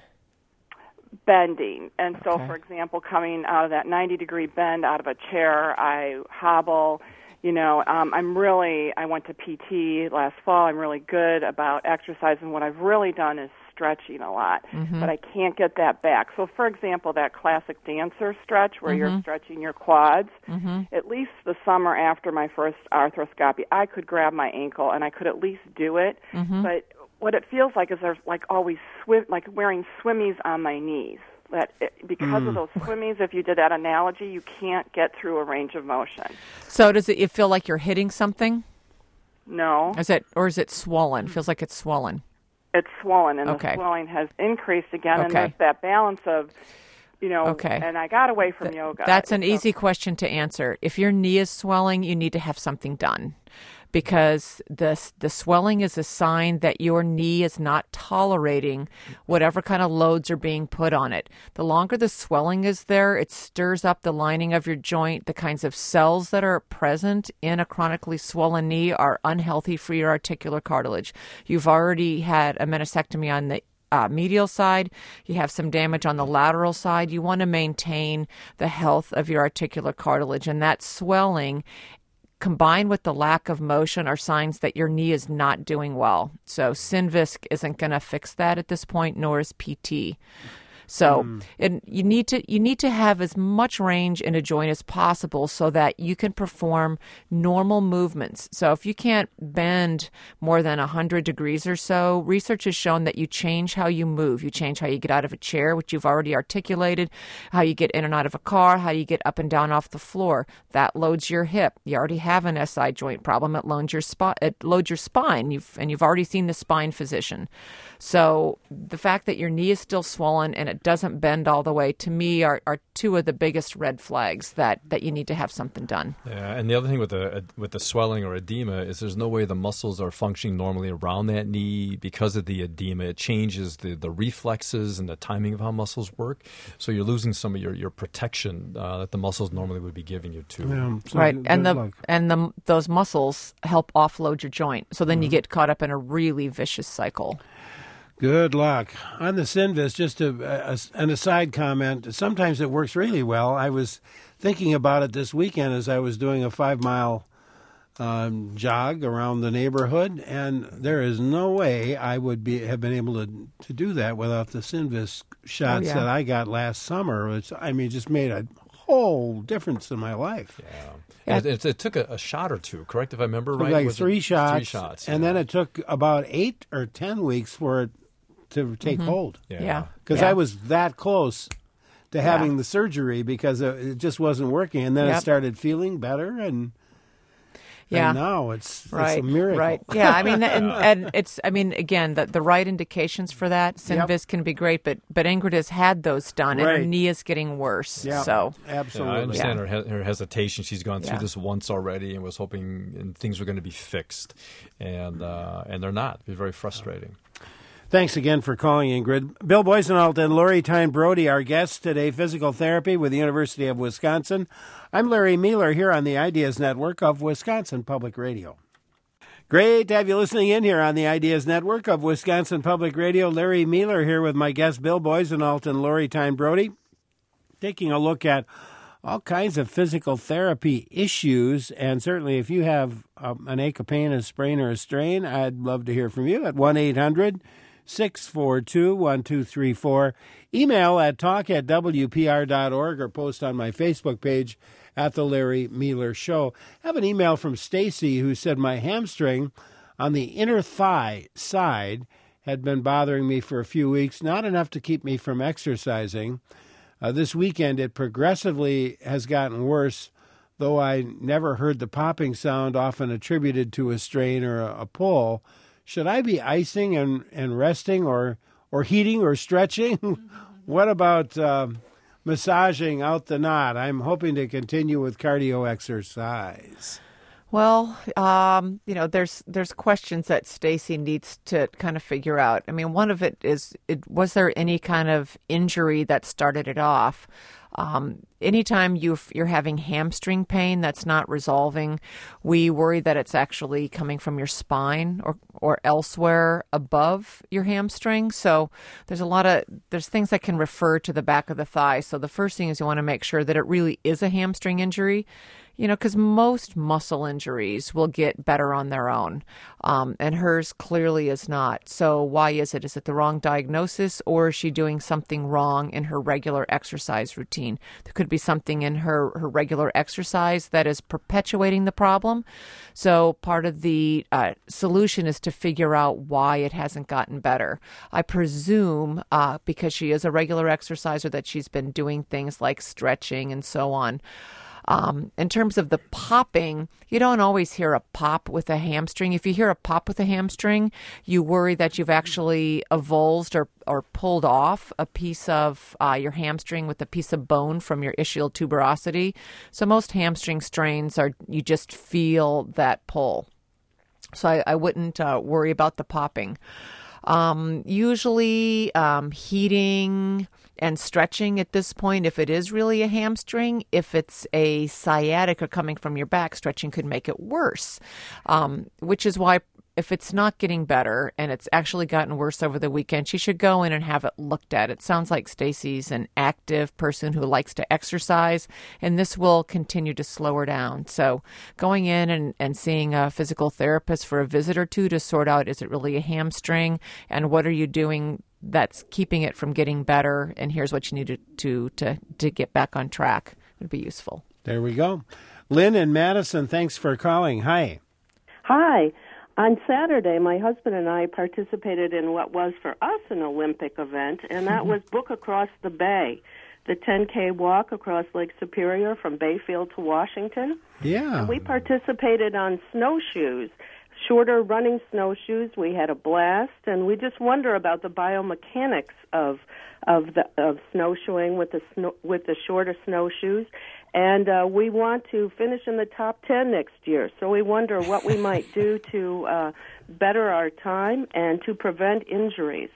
Bending. And so, Okay. for example, coming out of that ninety-degree bend out of a chair, I hobble. You know, um, I'm really, I went to P T last fall. I'm really good about exercise, and what I've really done is stretching a lot, Mm-hmm. but I can't get that back. So, for example, that classic dancer stretch where Mhm. you're stretching your quads, Mm-hmm. at least the summer after my first arthroscopy, I could grab my ankle and I could at least do it, Mm-hmm. but what it feels like is there's like always swim, like wearing swimmies on my knees. That it, because Mm. of those swimmies, if you did that analogy, you can't get through a range of motion. So does it, it feel like you're hitting something? No, Is it, or is it swollen? Feels like it's swollen. it's swollen, and Okay. the swelling has increased again, and Okay. there's that balance of, you know, Okay. and I got away from yoga. That's an So- easy question to answer. If your knee is swelling, you need to have something done, because the the swelling is a sign that your knee is not tolerating whatever kind of loads are being put on it. The longer the swelling is there, it stirs up the lining of your joint. The kinds of cells that are present in a chronically swollen knee are unhealthy for your articular cartilage. You've already had a meniscectomy on the Uh, medial side, you have some damage on the lateral side. You want to maintain the health of your articular cartilage, and that swelling combined with the lack of motion are signs that your knee is not doing well. So Synvisc isn't going to fix that at this point, nor is P T. So Mm. and you need to you need to have as much range in a joint as possible so that you can perform normal movements. So if you can't bend more than one hundred degrees or so, research has shown that you change how you move. You change how you get out of a chair, which you've already articulated, how you get in and out of a car, how you get up and down off the floor. That loads your hip. You already have an S I joint problem. It loads your spine. It loads your spine. You've and you've already seen the spine physician. So the fact that your knee is still swollen and it doesn't bend all the way, to me, are, are two of the biggest red flags that, that you need to have something done. Yeah, and the other thing with the with the swelling or edema is there's no way the muscles are functioning normally around that knee because of the edema. It changes the, the reflexes and the timing of how muscles work. So you're losing some of your, your protection uh, that the muscles normally would be giving you too. Yeah, so Right, good and the luck. and the those muscles help offload your joint. So then you get caught up in a really vicious cycle. Good luck. On the Synvisc, just a, a, an aside comment, sometimes it works really well. I was thinking about it this weekend as I was doing a five-mile um, jog around the neighborhood, and there is no way I would be have been able to, to do that without the Synvisc shots yeah. that I got last summer. It's, I mean, it just made a whole difference in my life. Yeah. And it, it took a, a shot or two, correct, if I remember right? Like Was three it, shots. Three shots. And yeah. then it took about eight or ten weeks for it to take Mm-hmm. hold. Yeah. Because Yeah. I was that close to having yeah. the surgery because it just wasn't working. And then yep. I started feeling better and... Yeah. And now it's, right, it's a miracle. Right. Yeah. I mean, and, and it's, I mean, again, the, the right indications for that, Synvisc Yep. can be great, but, but Ingrid has had those done and Right. her knee is getting worse. Yeah, So, absolutely. Yeah, I understand Yeah. her, he- her hesitation. She's gone through Yeah. this once already and was hoping and things were going to be fixed. And, uh, and they're not. It's very frustrating. Thanks again for calling, Ingrid. Bill Boysenalt and Lori Tyne Brody, our guests today, physical therapy with the University of Wisconsin. I'm Larry Mueller here on the Ideas Network of Wisconsin Public Radio. Great to have you listening in here on the Ideas Network of Wisconsin Public Radio. Larry Mueller here with my guests, Bill Boysenalt and Lori Tyne Brody, taking a look at all kinds of physical therapy issues. And certainly if you have um, an ache, a pain, a sprain, or a strain, I'd love to hear from you at one eight hundred six four two one two three four. Email at talk at w p r dot org or post on my Facebook page at The Larry Mueller Show. I have an email from Stacy who said my hamstring on the inner thigh side had been bothering me for a few weeks, not enough to keep me from exercising. Uh, this weekend it progressively has gotten worse, though I never heard the popping sound often attributed to a strain or a, a pull. Should I be icing and, and resting or, or heating or stretching? What about uh, massaging out the knot? I'm hoping to continue with cardio exercise. well, um, you know, there's there's questions that Stacy needs to kind of figure out. I mean, one of it is, it, was there any kind of injury that started it off? Um, anytime you you're having hamstring pain that's not resolving, we worry that it's actually coming from your spine or, or elsewhere above your hamstring. So there's a lot of, there's things that can refer to the back of the thigh. So the first thing is you want to make sure that it really is a hamstring injury. You know, because most muscle injuries will get better on their own, um, and hers clearly is not. So why is it? Is it the wrong diagnosis, or is she doing something wrong in her regular exercise routine? There could be something in her, her regular exercise that is perpetuating the problem. So part of the uh, solution is to figure out why it hasn't gotten better. I presume uh, because she is a regular exerciser that she's been doing things like stretching and so on. Um, in terms of the popping, you don't always hear a pop with a hamstring. If you hear a pop with a hamstring, you worry that you've actually avulsed or, or pulled off a piece of uh, your hamstring with a piece of bone from your ischial tuberosity. So most hamstring strains are, you just feel that pull. So I, I wouldn't uh, worry about the popping. Um, usually um, heating and stretching at this point, if it is really a hamstring. If it's a sciatica coming from your back, stretching could make it worse, um, which is why if it's not getting better and it's actually gotten worse over the weekend, she should go in and have it looked at. It sounds like Stacy's an active person who likes to exercise, and this will continue to slow her down. So going in and, and seeing a physical therapist for a visit or two to sort out, is it really a hamstring, and what are you doing that's keeping it from getting better, and here's what you need to to, to, to get back on track, would be useful. There we go. Lynn and Madison, thanks for calling. Hi. Hi. On Saturday, my husband and I participated in what was for us an Olympic event, and that was Book Across the Bay, the ten K walk across Lake Superior from Bayfield to Washington. Yeah. And we participated on snowshoes, shorter running snowshoes. We had a blast, and we just wonder about the biomechanics of of the of snowshoeing with the snow, with the shorter snowshoes. And uh, we want to finish in the top ten next year. So we wonder what we might do to uh, better our time and to prevent injuries.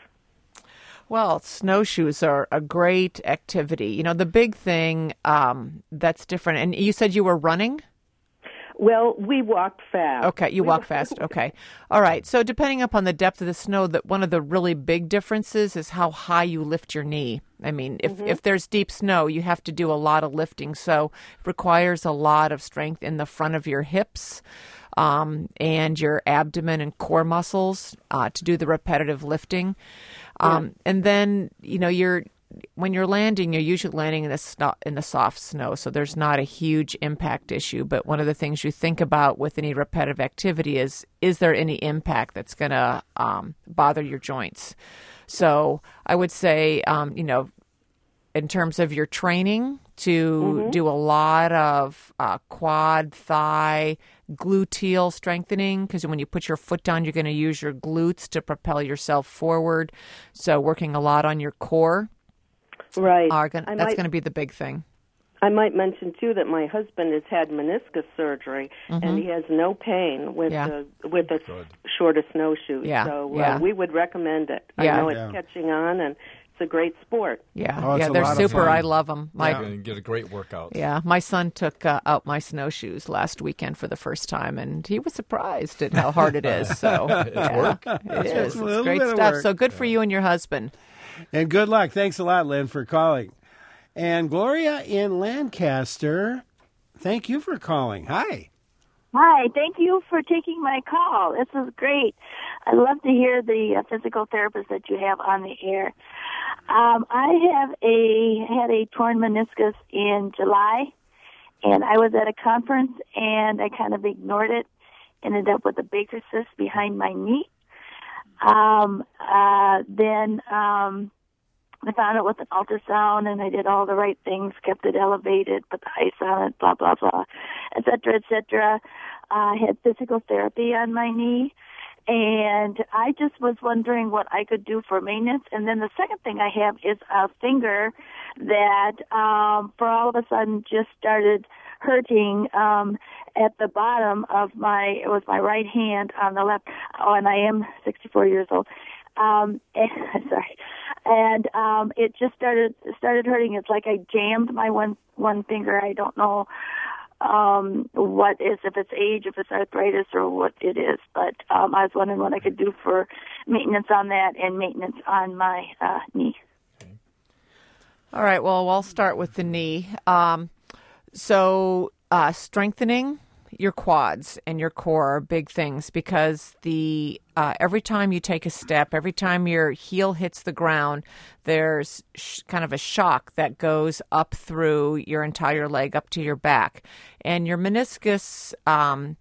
Well, snowshoes are a great activity. You know, the big thing um, that's different, and you said you were running? Well, we walked fast. Okay, you we walk fast. Okay. All right. So depending upon the depth of the snow, that one of the really big differences is how high you lift your knee. I mean, if, mm-hmm. if there's deep snow, you have to do a lot of lifting. So it requires a lot of strength in the front of your hips um, and your abdomen and core muscles uh, to do the repetitive lifting. Um, yeah. And then, you know, you're when you're landing, you're usually landing in the sno- in the soft snow, so there's not a huge impact issue. But one of the things you think about with any repetitive activity is, is there any impact that's going to um, bother your joints? So I would say, um, you know, in terms of your training, to Mm-hmm. do a lot of uh, quad, thigh, gluteal strengthening, because when you put your foot down, you're going to use your glutes to propel yourself forward. So working a lot on your core. Right. Are gonna, I that's might- going to be the big thing. I might mention too that my husband has had meniscus surgery, Mhm. and he has no pain with Yeah. the with the shorter snowshoes. Yeah, So uh, yeah. we would recommend it. Yeah. I know it's Yeah. catching on, and it's a great sport. Yeah, Oh, it's yeah, a they're lot of super. fun. I love them. My, You're going to get a great workout. yeah, my son took uh, out my snowshoes last weekend for the first time, and he was surprised at how hard it is. So It's yeah, work. It is. A It's little great bit of stuff. work. So good for you and your husband. And good luck. Thanks a lot, Lynn, for calling. And Gloria in Lancaster, thank you for calling. Hi. Hi, thank you for taking my call. This is great. I love to hear the uh, physical therapist that you have on the air. Um, I have a had a torn meniscus in July, and I was at a conference and I kind of ignored it. Ended up with a Baker cyst behind my knee. Um, uh, then um, I found it with an ultrasound, and I did all the right things, kept it elevated, put the ice on it, blah, blah, blah, et cetera, et cetera. I uh, had physical therapy on my knee, and I just was wondering what I could do for maintenance. And then the second thing I have is a finger that um, for all of a sudden just started hurting um, at the bottom of my, it was my right hand on the left, oh, and I am sixty-four years old. Um, and, sorry. And um, it just started started hurting. It's like I jammed my one one finger. I don't know um, what is, if it's age, if it's arthritis, or what it is. But um, I was wondering what I could do for maintenance on that and maintenance on my uh, knee. All right. Well, I'll start with the knee. Um, so uh, strengthening your quads and your core are big things, because the uh, every time you take a step, every time your heel hits the ground, there's sh- kind of a shock that goes up through your entire leg up to your back. And your meniscus um,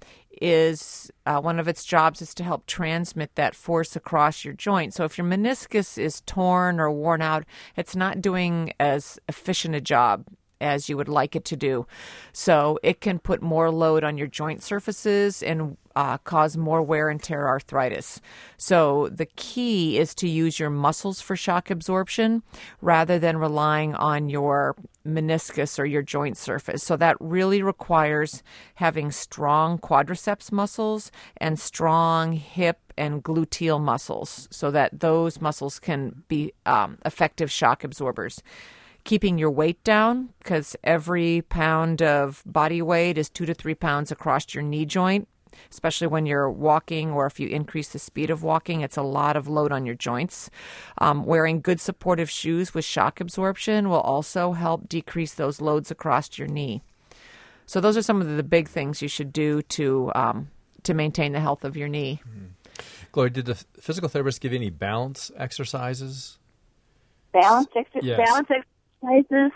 is uh, one of its jobs is to help transmit that force across your joint. So if your meniscus is torn or worn out, it's not doing as efficient a job as you would like it to do. So it can put more load on your joint surfaces and uh, cause more wear and tear arthritis. So the key is to use your muscles for shock absorption rather than relying on your meniscus or your joint surface. So that really requires having strong quadriceps muscles and strong hip and gluteal muscles, so that those muscles can be um, effective shock absorbers. Keeping your weight down, because every pound of body weight is two to three pounds across your knee joint, especially when you're walking, or if you increase the speed of walking, it's a lot of load on your joints. Um, wearing good supportive shoes with shock absorption will also help decrease those loads across your knee. So those are some of the big things you should do to um, to maintain the health of your knee. Mm-hmm. Gloria, did the physical therapist give you any balance exercises? Balance, exer- Yes. balance exercises?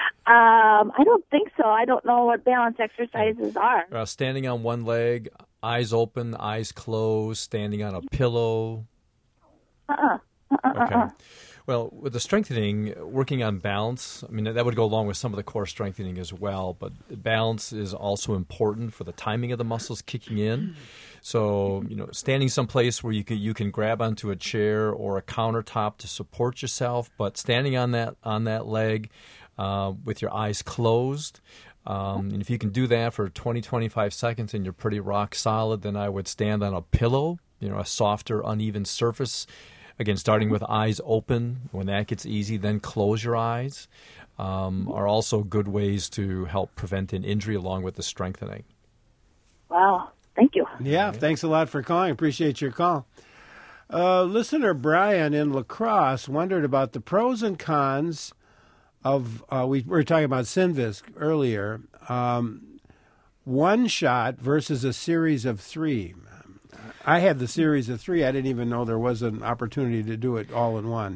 Um, I don't think so. I don't know what balance exercises are. Uh, standing on one leg, eyes open, eyes closed, standing on a pillow. Uh-uh. Uh-uh. Okay. Uh-uh. Well, with the strengthening, working on balance, I mean, that would go along with some of the core strengthening as well, but balance is also important for the timing of the muscles kicking in. So, you know, standing someplace where you can you can grab onto a chair or a countertop to support yourself, but standing on that on that leg uh, with your eyes closed. Um, and if you can do that for twenty, twenty-five seconds and you're pretty rock solid, then I would stand on a pillow, you know, a softer, uneven surface. Again, starting with eyes open. When that gets easy, then close your eyes. Um, are also good ways to help prevent an injury along with the strengthening. Wow. Thank you. Yeah, thanks a lot for calling. Appreciate your call. Uh, listener Brian in La Crosse wondered about the pros and cons of, uh, we were talking about Synvisc earlier, um, one shot versus a series of three. I had the series of three. I didn't even know there was an opportunity to do it all in one.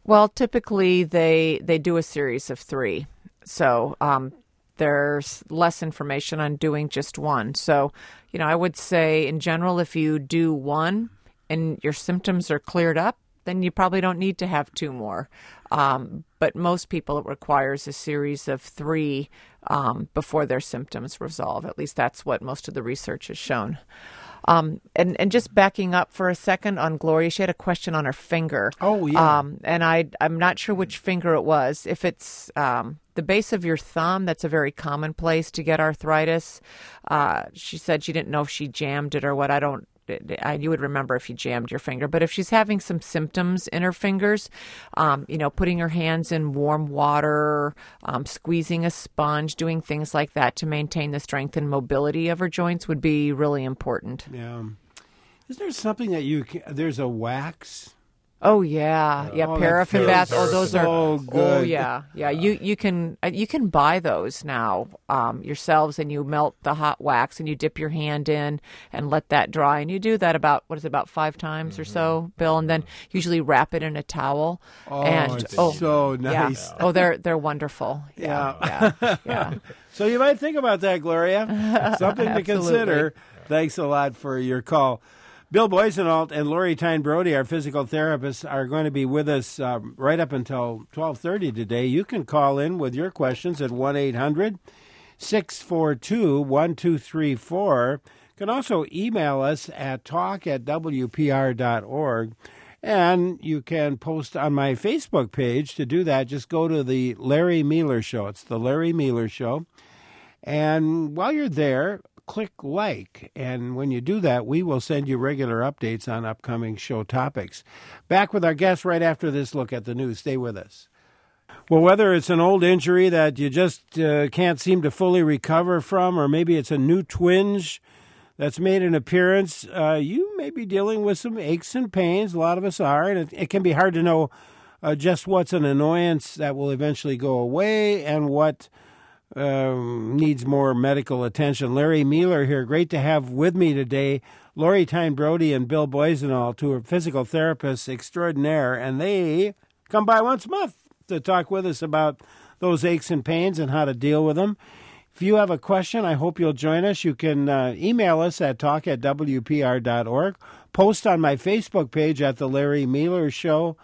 Well, typically they they do a series of three. So um, there's less information on doing just one. So, you know, I would say in general, if you do one and your symptoms are cleared up, then you probably don't need to have two more. Um, but most people, it requires a series of three um, before their symptoms resolve. At least that's what most of the research has shown. Um, and, and just backing up for a second on Gloria, she had a question on her finger. Oh, yeah. Um, and I, I'm not sure which finger it was. If it's um, the base of your thumb, that's a very common place to get arthritis. Uh, she said she didn't know if she jammed it or what. I don't. I, you would remember if you jammed your finger. But if she's having some symptoms in her fingers, um, you know, putting her hands in warm water, um, squeezing a sponge, doing things like that to maintain the strength and mobility of her joints would be really important. Yeah. Is there something that you can, there's a wax? Oh yeah, yeah, Oh, paraffin that baths. feels Oh, those are so good. Oh yeah, yeah. You you can uh, you can buy those now um, yourselves, and you melt the hot wax and you dip your hand in and let that dry, and you do that about what is it, about five times mm-hmm. or so, Bill, and then usually wrap it in a towel. Oh, and, it's oh, so nice. Yeah. Oh, they're they're wonderful. Yeah, Yeah. yeah. yeah. So you might think about that, Gloria. Something to consider. Thanks a lot for your call. Bill Boisenalt and Lori Tyne Brody, our physical therapists, are going to be with us um, right up until twelve thirty today. You can call in with your questions at one eight hundred six four two one two three four. You can also email us at talk at w p r dot org. And you can post on my Facebook page. To do that, just go to the Larry Mealer Show. It's the Larry Mealer Show. And while you're there, click like, and when you do that, we will send you regular updates on upcoming show topics. Back with our guests right after this look at the news. Stay with us. Well, whether it's an old injury that you just uh, can't seem to fully recover from, or maybe it's a new twinge that's made an appearance, uh, you may be dealing with some aches and pains. A lot of us are, and it, it can be hard to know uh, just what's an annoyance that will eventually go away and what Um, needs more medical attention. Larry Mealer here. Great to have with me today Lori Tyne Brody and Bill Boisenalt, who are physical therapists extraordinaire, and they come by once a month to talk with us about those aches and pains and how to deal with them. If you have a question, I hope you'll join us. You can uh, email us at talk at w p r dot org, post on my Facebook page at The Larry Mealer Show,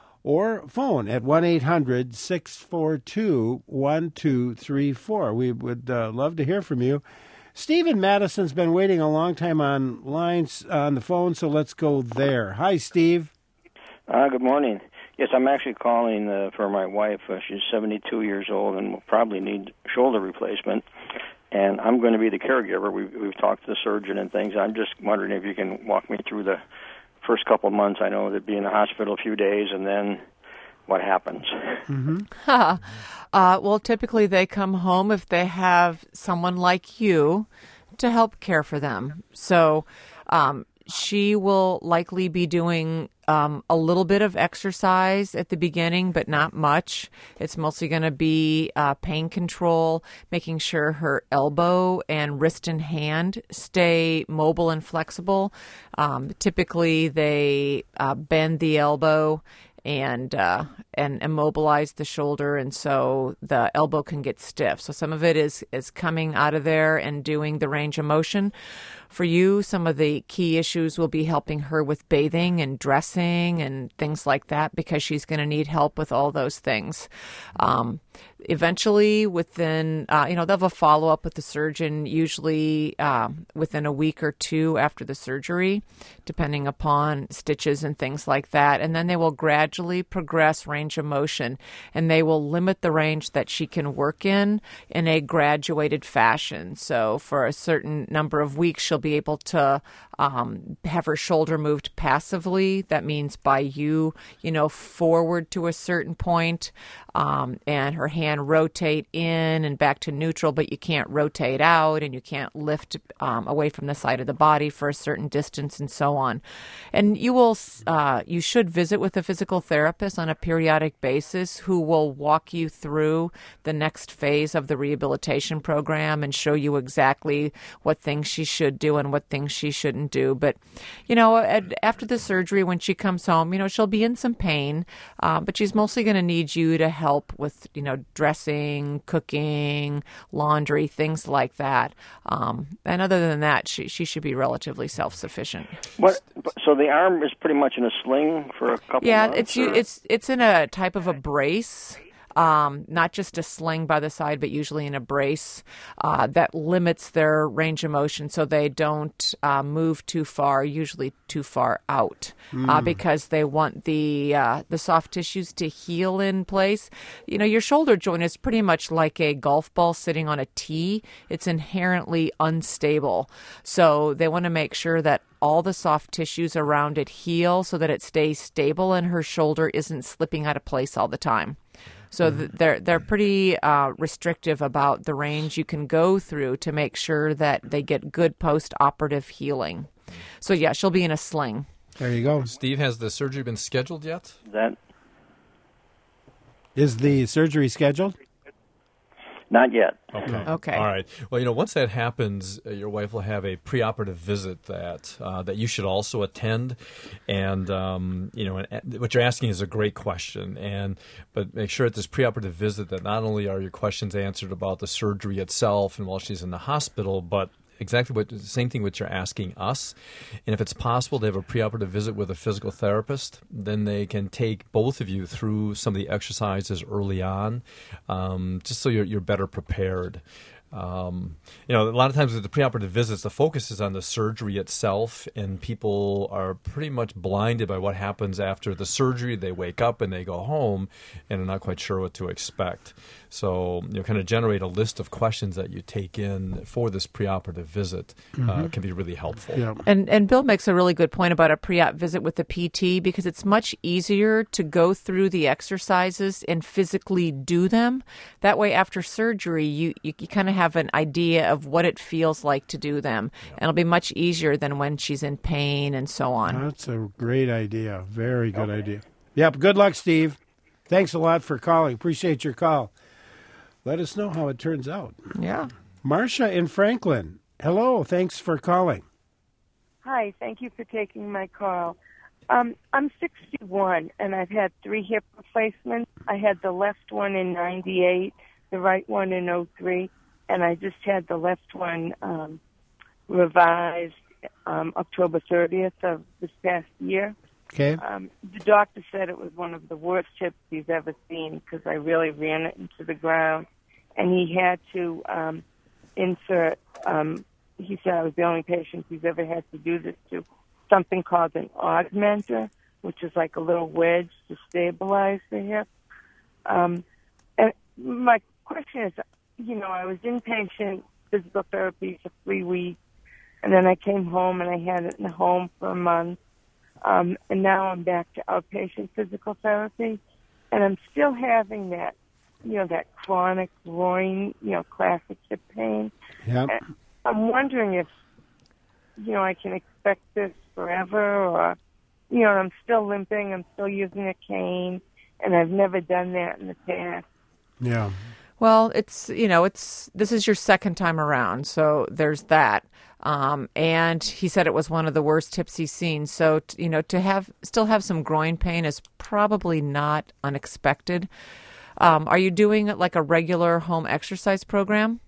or phone at one eight hundred six four two one two three four. We would uh, love to hear from you. Stephen Madison's been waiting a long time on lines on the phone, so let's go there. Hi, Steve. Uh, good morning. Yes, I'm actually calling uh, for my wife. Uh, she's seventy-two years old and will probably need shoulder replacement. And I'm going to be the caregiver. We've, we've talked to the surgeon and things. I'm just wondering if you can walk me through the first couple of months. I know they'd be in the hospital a few days, and then what happens? Mm-hmm. uh, well, typically they come home if they have someone like you to help care for them. So um, she will likely be doing um, a little bit of exercise at the beginning, but not much. It's mostly going to be uh, pain control, making sure her elbow and wrist and hand stay mobile and flexible. Um, typically, they uh, bend the elbow and uh, and immobilize the shoulder, and so the elbow can get stiff. So some of it is is coming out of there and doing the range of motion. For you, some of the key issues will be helping her with bathing and dressing and things like that, because she's going to need help with all those things. Um, eventually, within, uh, you know, they'll have a follow-up with the surgeon, usually um, within a week or two after the surgery, depending upon stitches and things like that. And then they will gradually progress range of motion, and they will limit the range that she can work in in a graduated fashion. So for a certain number of weeks, she'll be able to um, have her shoulder moved passively. That means by you, you know, forward to a certain point, um, and her hand rotate in and back to neutral, but you can't rotate out, and you can't lift um, away from the side of the body for a certain distance, and so on. And you will, uh, you should visit with a physical therapist on a periodic basis who will walk you through the next phase of the rehabilitation program and show you exactly what things she should do and what things she shouldn't shouldn't do. But, you know, at, after the surgery, when she comes home, you know, she'll be in some pain, uh, but she's mostly going to need you to help with, you know, dressing, cooking, laundry, things like that. Um, and other than that, she she should be relatively self-sufficient. What? So the arm is pretty much in a sling for a couple yeah, months? it's you, it's it's in a type of a brace. Um, not just a sling by the side, but usually in a brace uh, that limits their range of motion so they don't uh, move too far, usually too far out, mm. uh, because they want the uh, the soft tissues to heal in place. You know, your shoulder joint is pretty much like a golf ball sitting on a tee. It's inherently unstable. So they want to make sure that all the soft tissues around it heal so that it stays stable and her shoulder isn't slipping out of place all the time. So th- they're they're pretty uh, restrictive about the range you can go through to make sure that they get good post-operative healing. So yeah, she'll be in a sling. There you go. Steve, has the surgery been scheduled yet? That is the surgery scheduled? Not yet. Okay. Okay. All right. Well, you know, once that happens, uh, your wife will have a preoperative visit that uh, that you should also attend. And um, you know, and what you're asking is a great question. And but make sure at this preoperative visit that not only are your questions answered about the surgery itself and while she's in the hospital, but exactly what the same thing what you're asking us. And if it's possible to have a preoperative visit with a physical therapist, then they can take both of you through some of the exercises early on, um, just so you're, you're better prepared. Um, you know, a lot of times with the preoperative visits, the focus is on the surgery itself, and people are pretty much blinded by what happens after the surgery. They wake up and they go home and are not quite sure what to expect. So, you know, kind of generate a list of questions that you take in for this preoperative visit mm-hmm. uh, can be really helpful. Yeah. And and Bill makes a really good point about a pre-op visit with the P T, because it's much easier to go through the exercises and physically do them. That way, after surgery, you, you, you kind of have an idea of what it feels like to do them. Yeah. And it'll be much easier than when she's in pain and so on. That's a great idea. Very good okay. idea. Yep. Good luck, Steve. Thanks a lot for calling. Appreciate your call. Let us know how it turns out. Yeah. Marcia in Franklin. Hello. Thanks for calling. Hi. Thank you for taking my call. Um, I'm sixty-one, and I've had three hip replacements. I had the left one in ninety-eight, the right one in oh three, and I just had the left one um, revised um, October thirtieth of this past year. Okay. Um, the doctor said it was one of the worst hips he's ever seen because I really ran it into the ground. And he had to um, insert, um, he said I was the only patient he's ever had to do this to, something called an augmenter, which is like a little wedge to stabilize the hip. Um, and my question is, you know, I was inpatient physical therapy for three weeks, and then I came home and I had it in the home for a month. Um, and now I'm back to outpatient physical therapy, and I'm still having that, you know, that chronic groin, you know, classic hip pain. Yep. And I'm wondering if, you know, I can expect this forever, or, you know, I'm still limping, I'm still using a cane, and I've never done that in the past. Yeah. Well, it's, you know, it's, this is your second time around, so there's that. Um, and he said it was one of the worst hips he's seen. So, t- you know, to have, still have some groin pain is probably not unexpected. Um, are you doing like a regular home exercise program?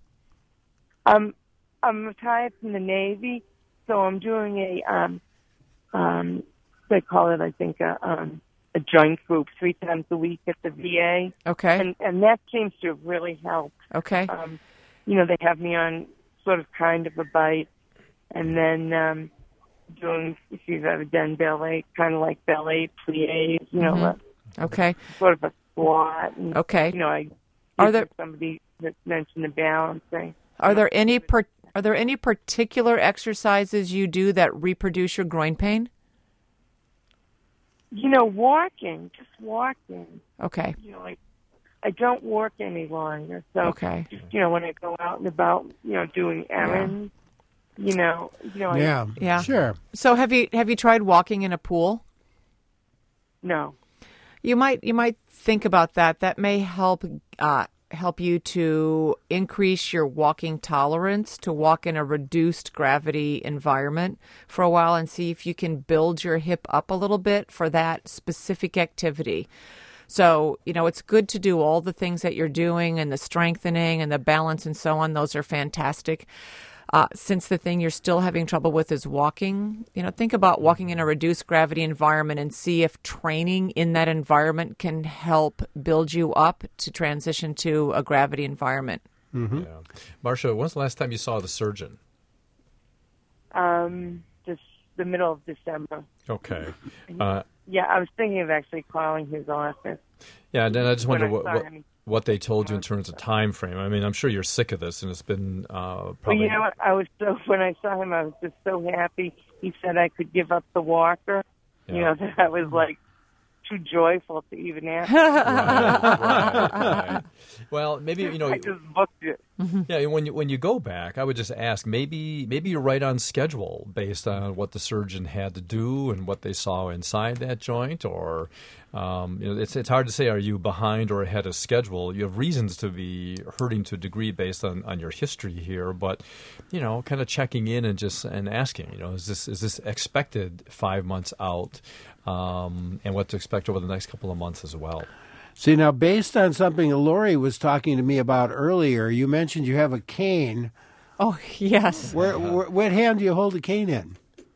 Um, I'm retired from the Navy, so I'm doing a, um, um, they call it, I think, a, um, a joint group three times a week at the V A. Okay. And, and that seems to have really helped. Okay. Um, you know, they have me on sort of kind of a bite, and then um, doing, if you've ever done ballet, kind of like ballet plies, you know, mm-hmm. okay. sort of a squat. And, okay. You know, I are there somebody that mentioned the balancing. Are there any per, are there any particular exercises you do that reproduce your groin pain? You know, walking, just walking. Okay. You know, like, I don't work any longer. So, okay. just, you know, when I go out and about, you know, doing errands, yeah. you know, you know. Yeah, I, yeah. Sure. So have you have you tried walking in a pool? No. You might you might think about that. That may help uh, help you to increase your walking tolerance, to walk in a reduced gravity environment for a while and see if you can build your hip up a little bit for that specific activity. So, you know, it's good to do all the things that you're doing and the strengthening and the balance and so on. Those are fantastic. Uh, since the thing you're still having trouble with is walking, you know, think about walking in a reduced gravity environment and see if training in that environment can help build you up to transition to a gravity environment. Mm-hmm. Yeah. Marcia, when's the last time you saw the surgeon? Um, just the middle of December. Okay. Uh, yeah, I was thinking of actually calling his office. Yeah, and then I just wonder I what, what, what they told you in terms of time frame. I mean, I'm sure you're sick of this, and it's been uh, probably... Well, you know what? I was so, when I saw him, I was just so happy. He said I could give up the walker. Yeah. You know, that was like too joyful to even ask. right, right, right. Well, maybe, you know... I just booked it. Yeah, when you, when you go back, I would just ask, maybe maybe you're right on schedule based on what the surgeon had to do and what they saw inside that joint, or um, you know, it's it's hard to say, are you behind or ahead of schedule? You have reasons to be hurting to a degree based on, on your history here, but you know, kind of checking in and just and asking, you know, is this is this expected five months out, um, and what to expect over the next couple of months as well. See, now, based on something Lori was talking to me about earlier, you mentioned you have a cane. Oh, yes. Where, where, what hand do you hold the cane in?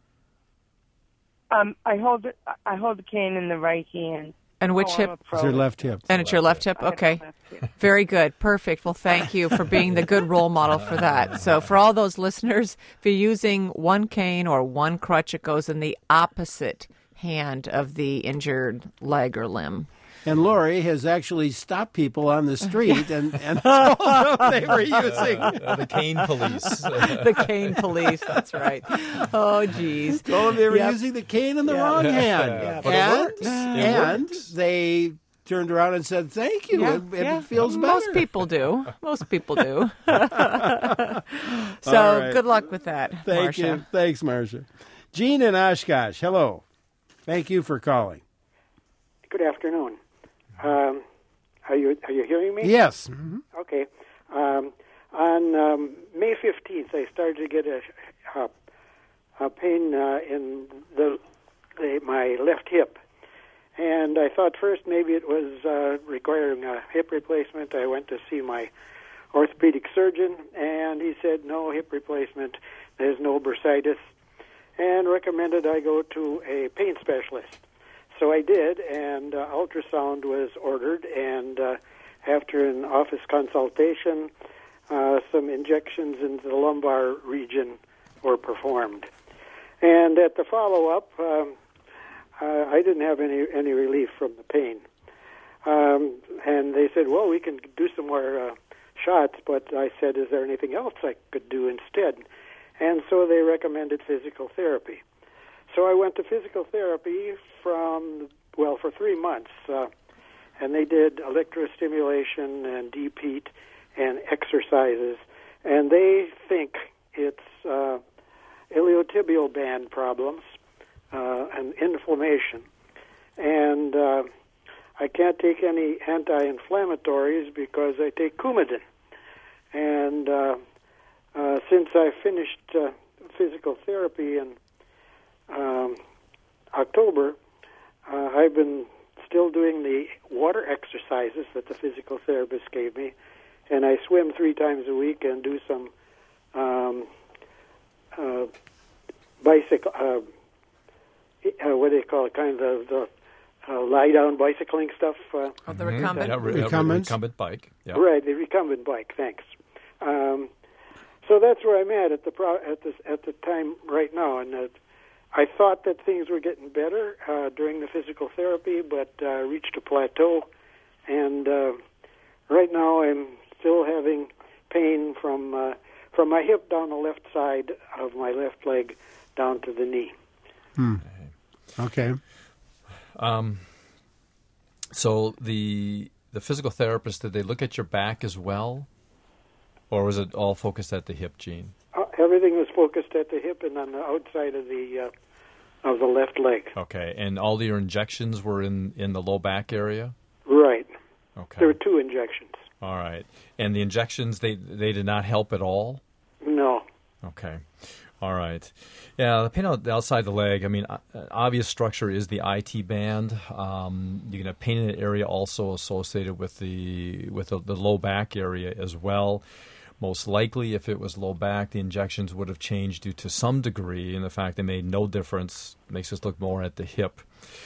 Um, I hold it. I hold the cane in the right hand. And which oh, hip? It's your left hip. And it's your left hip? Okay. Very good. Perfect. Well, thank you for being the good role model for that. So for all those listeners, if you're using one cane or one crutch, it goes in the opposite hand of the injured leg or limb. And Lori has actually stopped people on the street and, and told them they were using uh, the cane police. The cane police, that's right. Oh, geez. Told them they were yep. using the cane in the yep. wrong hand. Yeah, but and it works. It and works. they turned around and said, thank you. Yeah, it, it yeah. feels better. Most people do. Most people do. So right. good luck with that, Thank Marcia. you. Thanks, Marcia. Gene in Oshkosh, hello. Thank you for calling. Good afternoon. Um, are you are you hearing me? Yes. Mm-hmm. Okay. Um, on um, May fifteenth, I started to get a, a, a pain uh, in the, the my left hip, and I thought first maybe it was uh, requiring a hip replacement. I went to see my orthopedic surgeon, and he said no hip replacement. There's no bursitis, and recommended I go to a pain specialist. So I did, and uh, ultrasound was ordered, and uh, after an office consultation, uh, some injections into the lumbar region were performed. And at the follow-up, um, uh, I didn't have any, any relief from the pain. Um, and they said, well, we can do some more uh, shots, but I said, is there anything else I could do instead? And so they recommended physical therapy. So I went to physical therapy from, well, for three months, uh, and they did electrostimulation and deep heat and exercises, and they think it's uh, iliotibial band problems uh, and inflammation. And uh, I can't take any anti-inflammatories because I take Coumadin. And uh, uh, since I finished uh, physical therapy in Um, October, uh, I've been still doing the water exercises that the physical therapist gave me, and I swim three times a week and do some um, uh, bicycle, uh, uh, what do they call it, kind of the uh, lie-down bicycling stuff. Uh, oh, the recumbent? Yeah, re- recumbent. recumbent bike. Yep. Right, the recumbent bike, thanks. Um, so that's where I'm at at the pro- at this at the time right now, and uh, I thought that things were getting better uh, during the physical therapy, but uh, reached a plateau, and uh, right now I'm still having pain from uh, from my hip down the left side of my left leg down to the knee. Hmm. Okay. Um. So the the physical therapist, did they look at your back as well, or was it all focused at the hip, Gene? Uh, everything was focused at the hip and on the outside of the uh, of the left leg. Okay, and all your injections were in, in the low back area? Right. Okay. There were two injections. All right. And the injections, they they did not help at all? No. Okay. All right. Yeah, the pain out outside the leg, I mean, uh, obvious structure is the I T band. Um, you can have pain in the area also associated with the with the, the low back area as well. Most likely, if it was low back, the injections would have changed due to some degree, and the fact they made no difference makes us look more at the hip.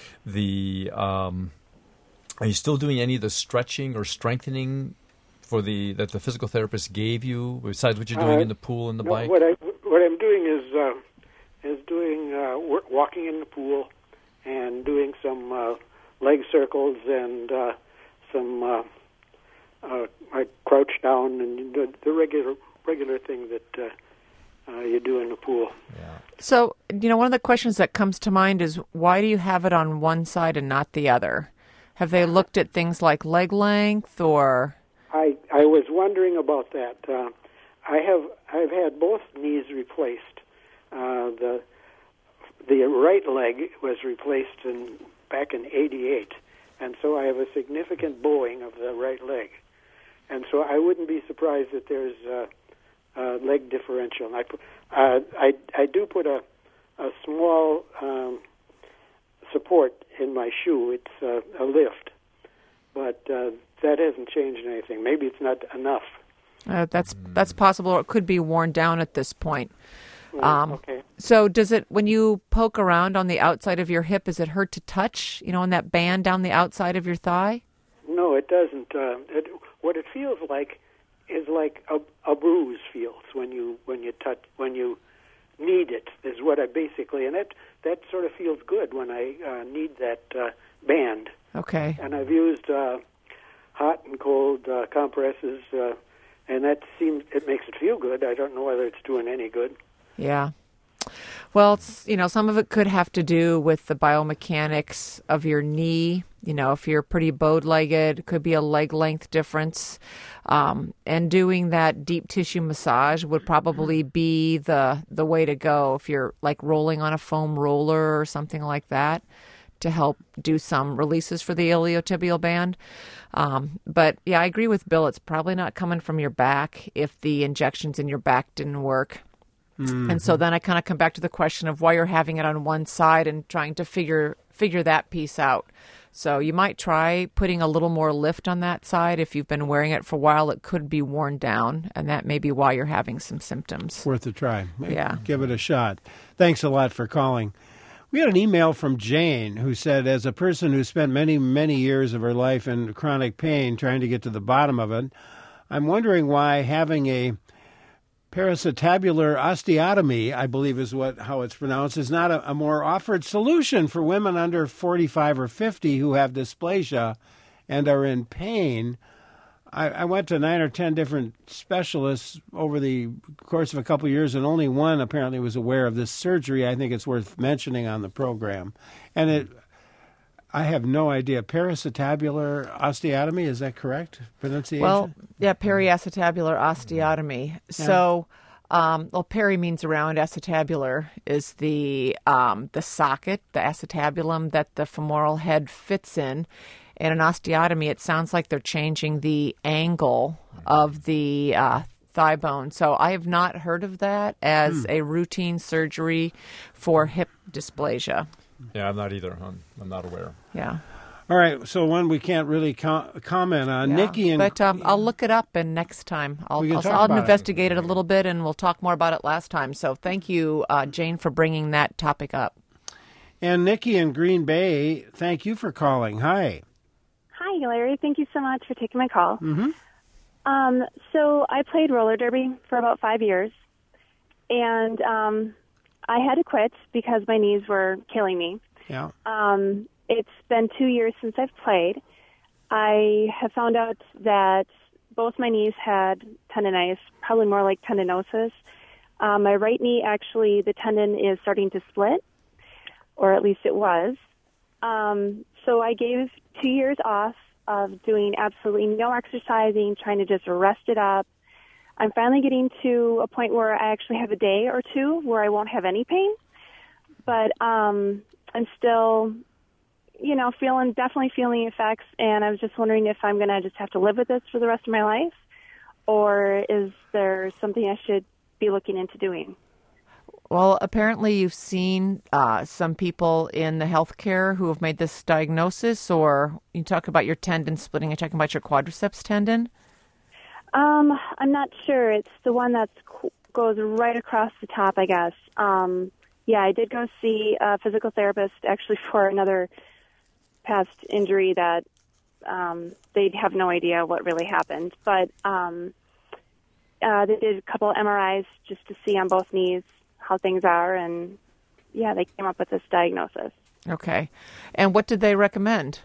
The um, are you still doing any of the stretching or strengthening for the that the physical therapist gave you besides what you're doing Uh, in the pool and the no, bike? What I what I'm doing is uh, is doing uh, work, walking in the pool and doing some uh, leg circles and uh, some. Uh, uh, I crouch down and do the regular regular thing that uh, uh, you do in the pool. So, you know, one of the questions that comes to mind is why do you have it on one side and not the other? Have they looked at things like leg length or? I I was wondering about that. Uh, I have I've had both knees replaced. Uh, the the right leg was replaced in back in eighty-eight, and so I have a significant bowing of the right leg, and so I wouldn't be surprised that there's a, a leg differential. And I, pu- uh, I I do put a a small um, support in my shoe. It's uh, a lift, but uh, that hasn't changed anything. Maybe it's not enough. Uh, that's that's possible, or it could be worn down at this point. Um, okay. So does it, when you poke around on the outside of your hip, does it hurt to touch, you know, on that band down the outside of your thigh? No, it doesn't. Uh, it, what it feels like is like a, a bruise feels when you when you touch when you knead it. Is what I basically, and that that sort of feels good when I uh, knead that uh, band. Okay. And I've used uh, hot and cold uh, compresses, uh, and that seems it makes it feel good. I don't know whether it's doing any good. Yeah. Well, it's, you know, some of it could have to do with the biomechanics of your knee. You know, if you're pretty bowed-legged, it could be a leg length difference. Um, and doing that deep tissue massage would probably be the the way to go if you're like rolling on a foam roller or something like that to help do some releases for the iliotibial band. Um, but yeah, I agree with Bill. It's probably not coming from your back if the injections in your back didn't work. Mm-hmm. And so then I kind of come back to the question of why you're having it on one side and trying to figure figure that piece out. So you might try putting a little more lift on that side. If you've been wearing it for a while, it could be worn down, and that may be why you're having some symptoms. Worth a try. Yeah. Give it a shot. Thanks a lot for calling. We had an email from Jane who said, as a person who spent many, many years of her life in chronic pain trying to get to the bottom of it, I'm wondering why having a paracetabular osteotomy, I believe is what how it's pronounced, is not a, a more offered solution for women under forty-five or fifty who have dysplasia and are in pain. I, I went to nine or ten different specialists over the course of a couple of years, and only one apparently was aware of this surgery. I think it's worth mentioning on the program. And it, I have no idea. Paracetabular osteotomy, is that correct pronunciation? Well, yeah, periacetabular osteotomy. So, um, well, peri means around, acetabular is the um, the socket, the acetabulum that the femoral head fits in. In an osteotomy, it sounds like they're changing the angle of the uh, thigh bone. So I have not heard of that as Hmm. a routine surgery for hip dysplasia. Yeah, I'm not either. I'm, I'm not aware. Yeah. All right, so one we can't really com- comment on. Yeah. Nikki and But um, I'll look it up, and next time I'll, We can I'll, talk I'll about it. investigate it a little bit, and we'll talk more about it last time. So thank you, uh, Jane, for bringing that topic up. And Nikki in Green Bay, thank you for calling. Hi. Hi, Larry. Thank you so much for taking my call. Mm-hmm. Um, so I played roller derby for about five years, and um, I had to quit because my knees were killing me. Yeah. Um, it's been two years since I've played. I have found out that both my knees had tendonitis, probably more like tendinosis. Um, my right knee, actually, the tendon is starting to split, or at least it was. Um, so I gave two years off of doing absolutely no exercising, trying to just rest it up. I'm finally getting to a point where I actually have a day or two where I won't have any pain, but um, I'm still you know, feeling definitely feeling the effects, and I was just wondering if I'm going to just have to live with this for the rest of my life, or is there something I should be looking into doing? Well, apparently you've seen uh, some people in the healthcare who have made this diagnosis, or you talk about your tendon splitting. You're talking about your quadriceps tendon? Um, I'm not sure. It's the one that goes right across the top, I guess. Um, yeah, I did go see a physical therapist actually for another past injury that um, they have no idea what really happened. But um, uh, they did a couple M R Is just to see on both knees how things are, and yeah, they came up with this diagnosis. Okay. And what did they recommend?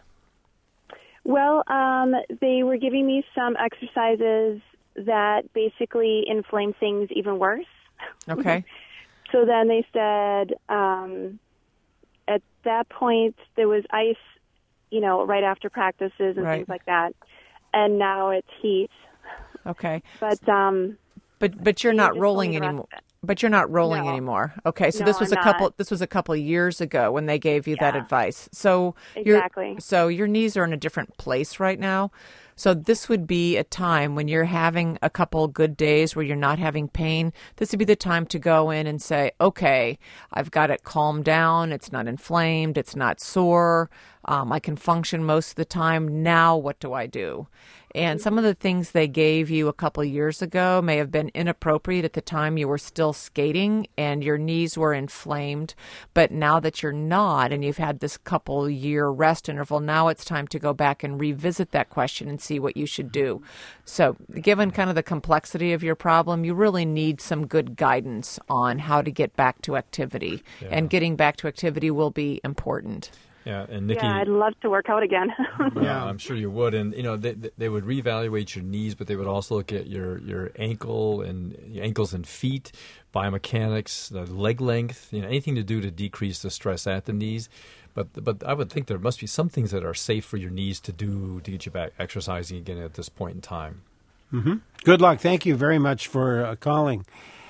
Well, um, they were giving me some exercises that basically inflame things even worse. Okay. So then they said um, at that point there was ice, you know, right after practices and right. things like that, and now it's heat. Okay. But um, but but you're not rolling anymore. But you're not rolling no. anymore. Okay, so no, this was I'm a couple. Not. This was a couple of years ago when they gave you yeah. that advice. So exactly. You're, so your knees are in a different place right now. So this would be a time when you're having a couple good days where you're not having pain. This would be the time to go in and say, okay, I've got it calmed down. It's not inflamed. It's not sore. Um, I can function most of the time. Now what do I do? And some of the things they gave you a couple of years ago may have been inappropriate at the time you were still skating and your knees were inflamed. But now that you're not and you've had this couple year rest interval, now it's time to go back and revisit that question and see what you should do. So given kind of the complexity of your problem, you really need some good guidance on how to get back to activity. Yeah. And getting back to activity will be important. Yeah, and Nikki, yeah, I'd love to work out again. yeah, I'm sure you would. And you know, they they would reevaluate your knees, but they would also look at your, your ankle and your ankles and feet, biomechanics, the leg length, you know, anything to do to decrease the stress at the knees. But but I would think there must be some things that are safe for your knees to do to get you back exercising again at this point in time. Mm-hmm. Good luck. Thank you very much for uh, calling.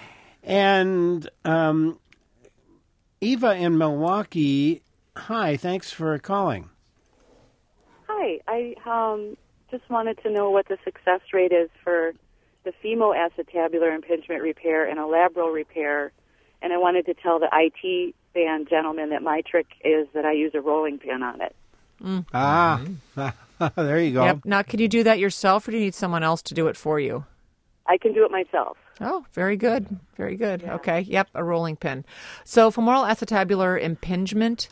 And um, Eva in Milwaukee. Hi, thanks for calling. Hi, I um, just wanted to know what the success rate is for the femoacetabular impingement repair and a labral repair, and I wanted to tell the I T band gentleman that my trick is that I use a rolling pin on it. Mm. Ah, mm-hmm. There you go. Yep. Now, can you do that yourself, or do you need someone else to do it for you? I can do it myself. Oh, very good. Very good. Yeah. Okay. Yep, a rolling pin. So femoral acetabular impingement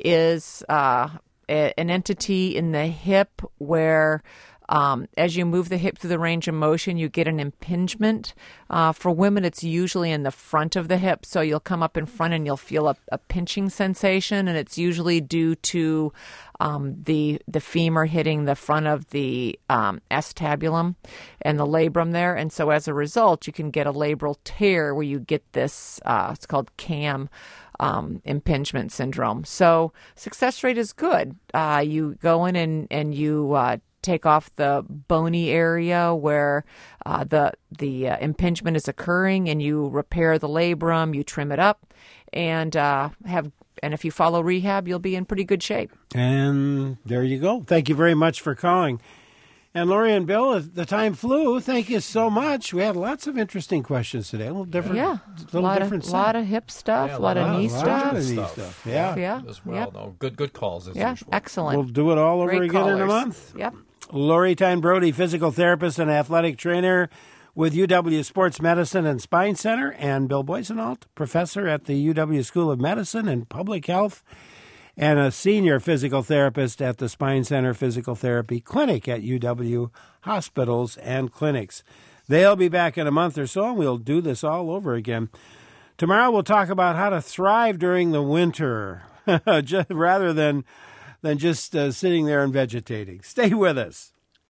is uh, a, an entity in the hip where um, as you move the hip through the range of motion, you get an impingement. Uh, for women, it's usually in the front of the hip. So you'll come up in front and you'll feel a, a pinching sensation, and it's usually due to um, the the femur hitting the front of the um, acetabulum and the labrum there. And so as a result, you can get a labral tear where you get this, uh, it's called C A M um, impingement syndrome. So success rate is good. Uh, you go in and, and you uh, take off the bony area where uh, the the uh, impingement is occurring, and you repair the labrum, you trim it up, and uh, have and if you follow rehab, you'll be in pretty good shape. And there you go. Thank you very much for calling. And Lori and Bill, the time flew. Thank you so much. We had lots of interesting questions today. A little different. Yeah, a little a lot different. Of, lot of hip stuff, yeah, a lot, lot of knee lot stuff. Of knee stuff. Yeah, yeah, as well. Yep. No, good, good calls as yeah, usual. Excellent. We'll do it all over Great again callers. in a month. Yep. Lori Tyne Brody, physical therapist and athletic trainer with U W Sports Medicine and Spine Center, and Bill Boysenalt, professor at the U W School of Medicine and Public Health, and a senior physical therapist at the Spine Center Physical Therapy Clinic at U W Hospitals and Clinics. They'll be back in a month or so, and we'll do this all over again. Tomorrow we'll talk about how to thrive during the winter, just, rather than, than just uh, sitting there and vegetating. Stay with us.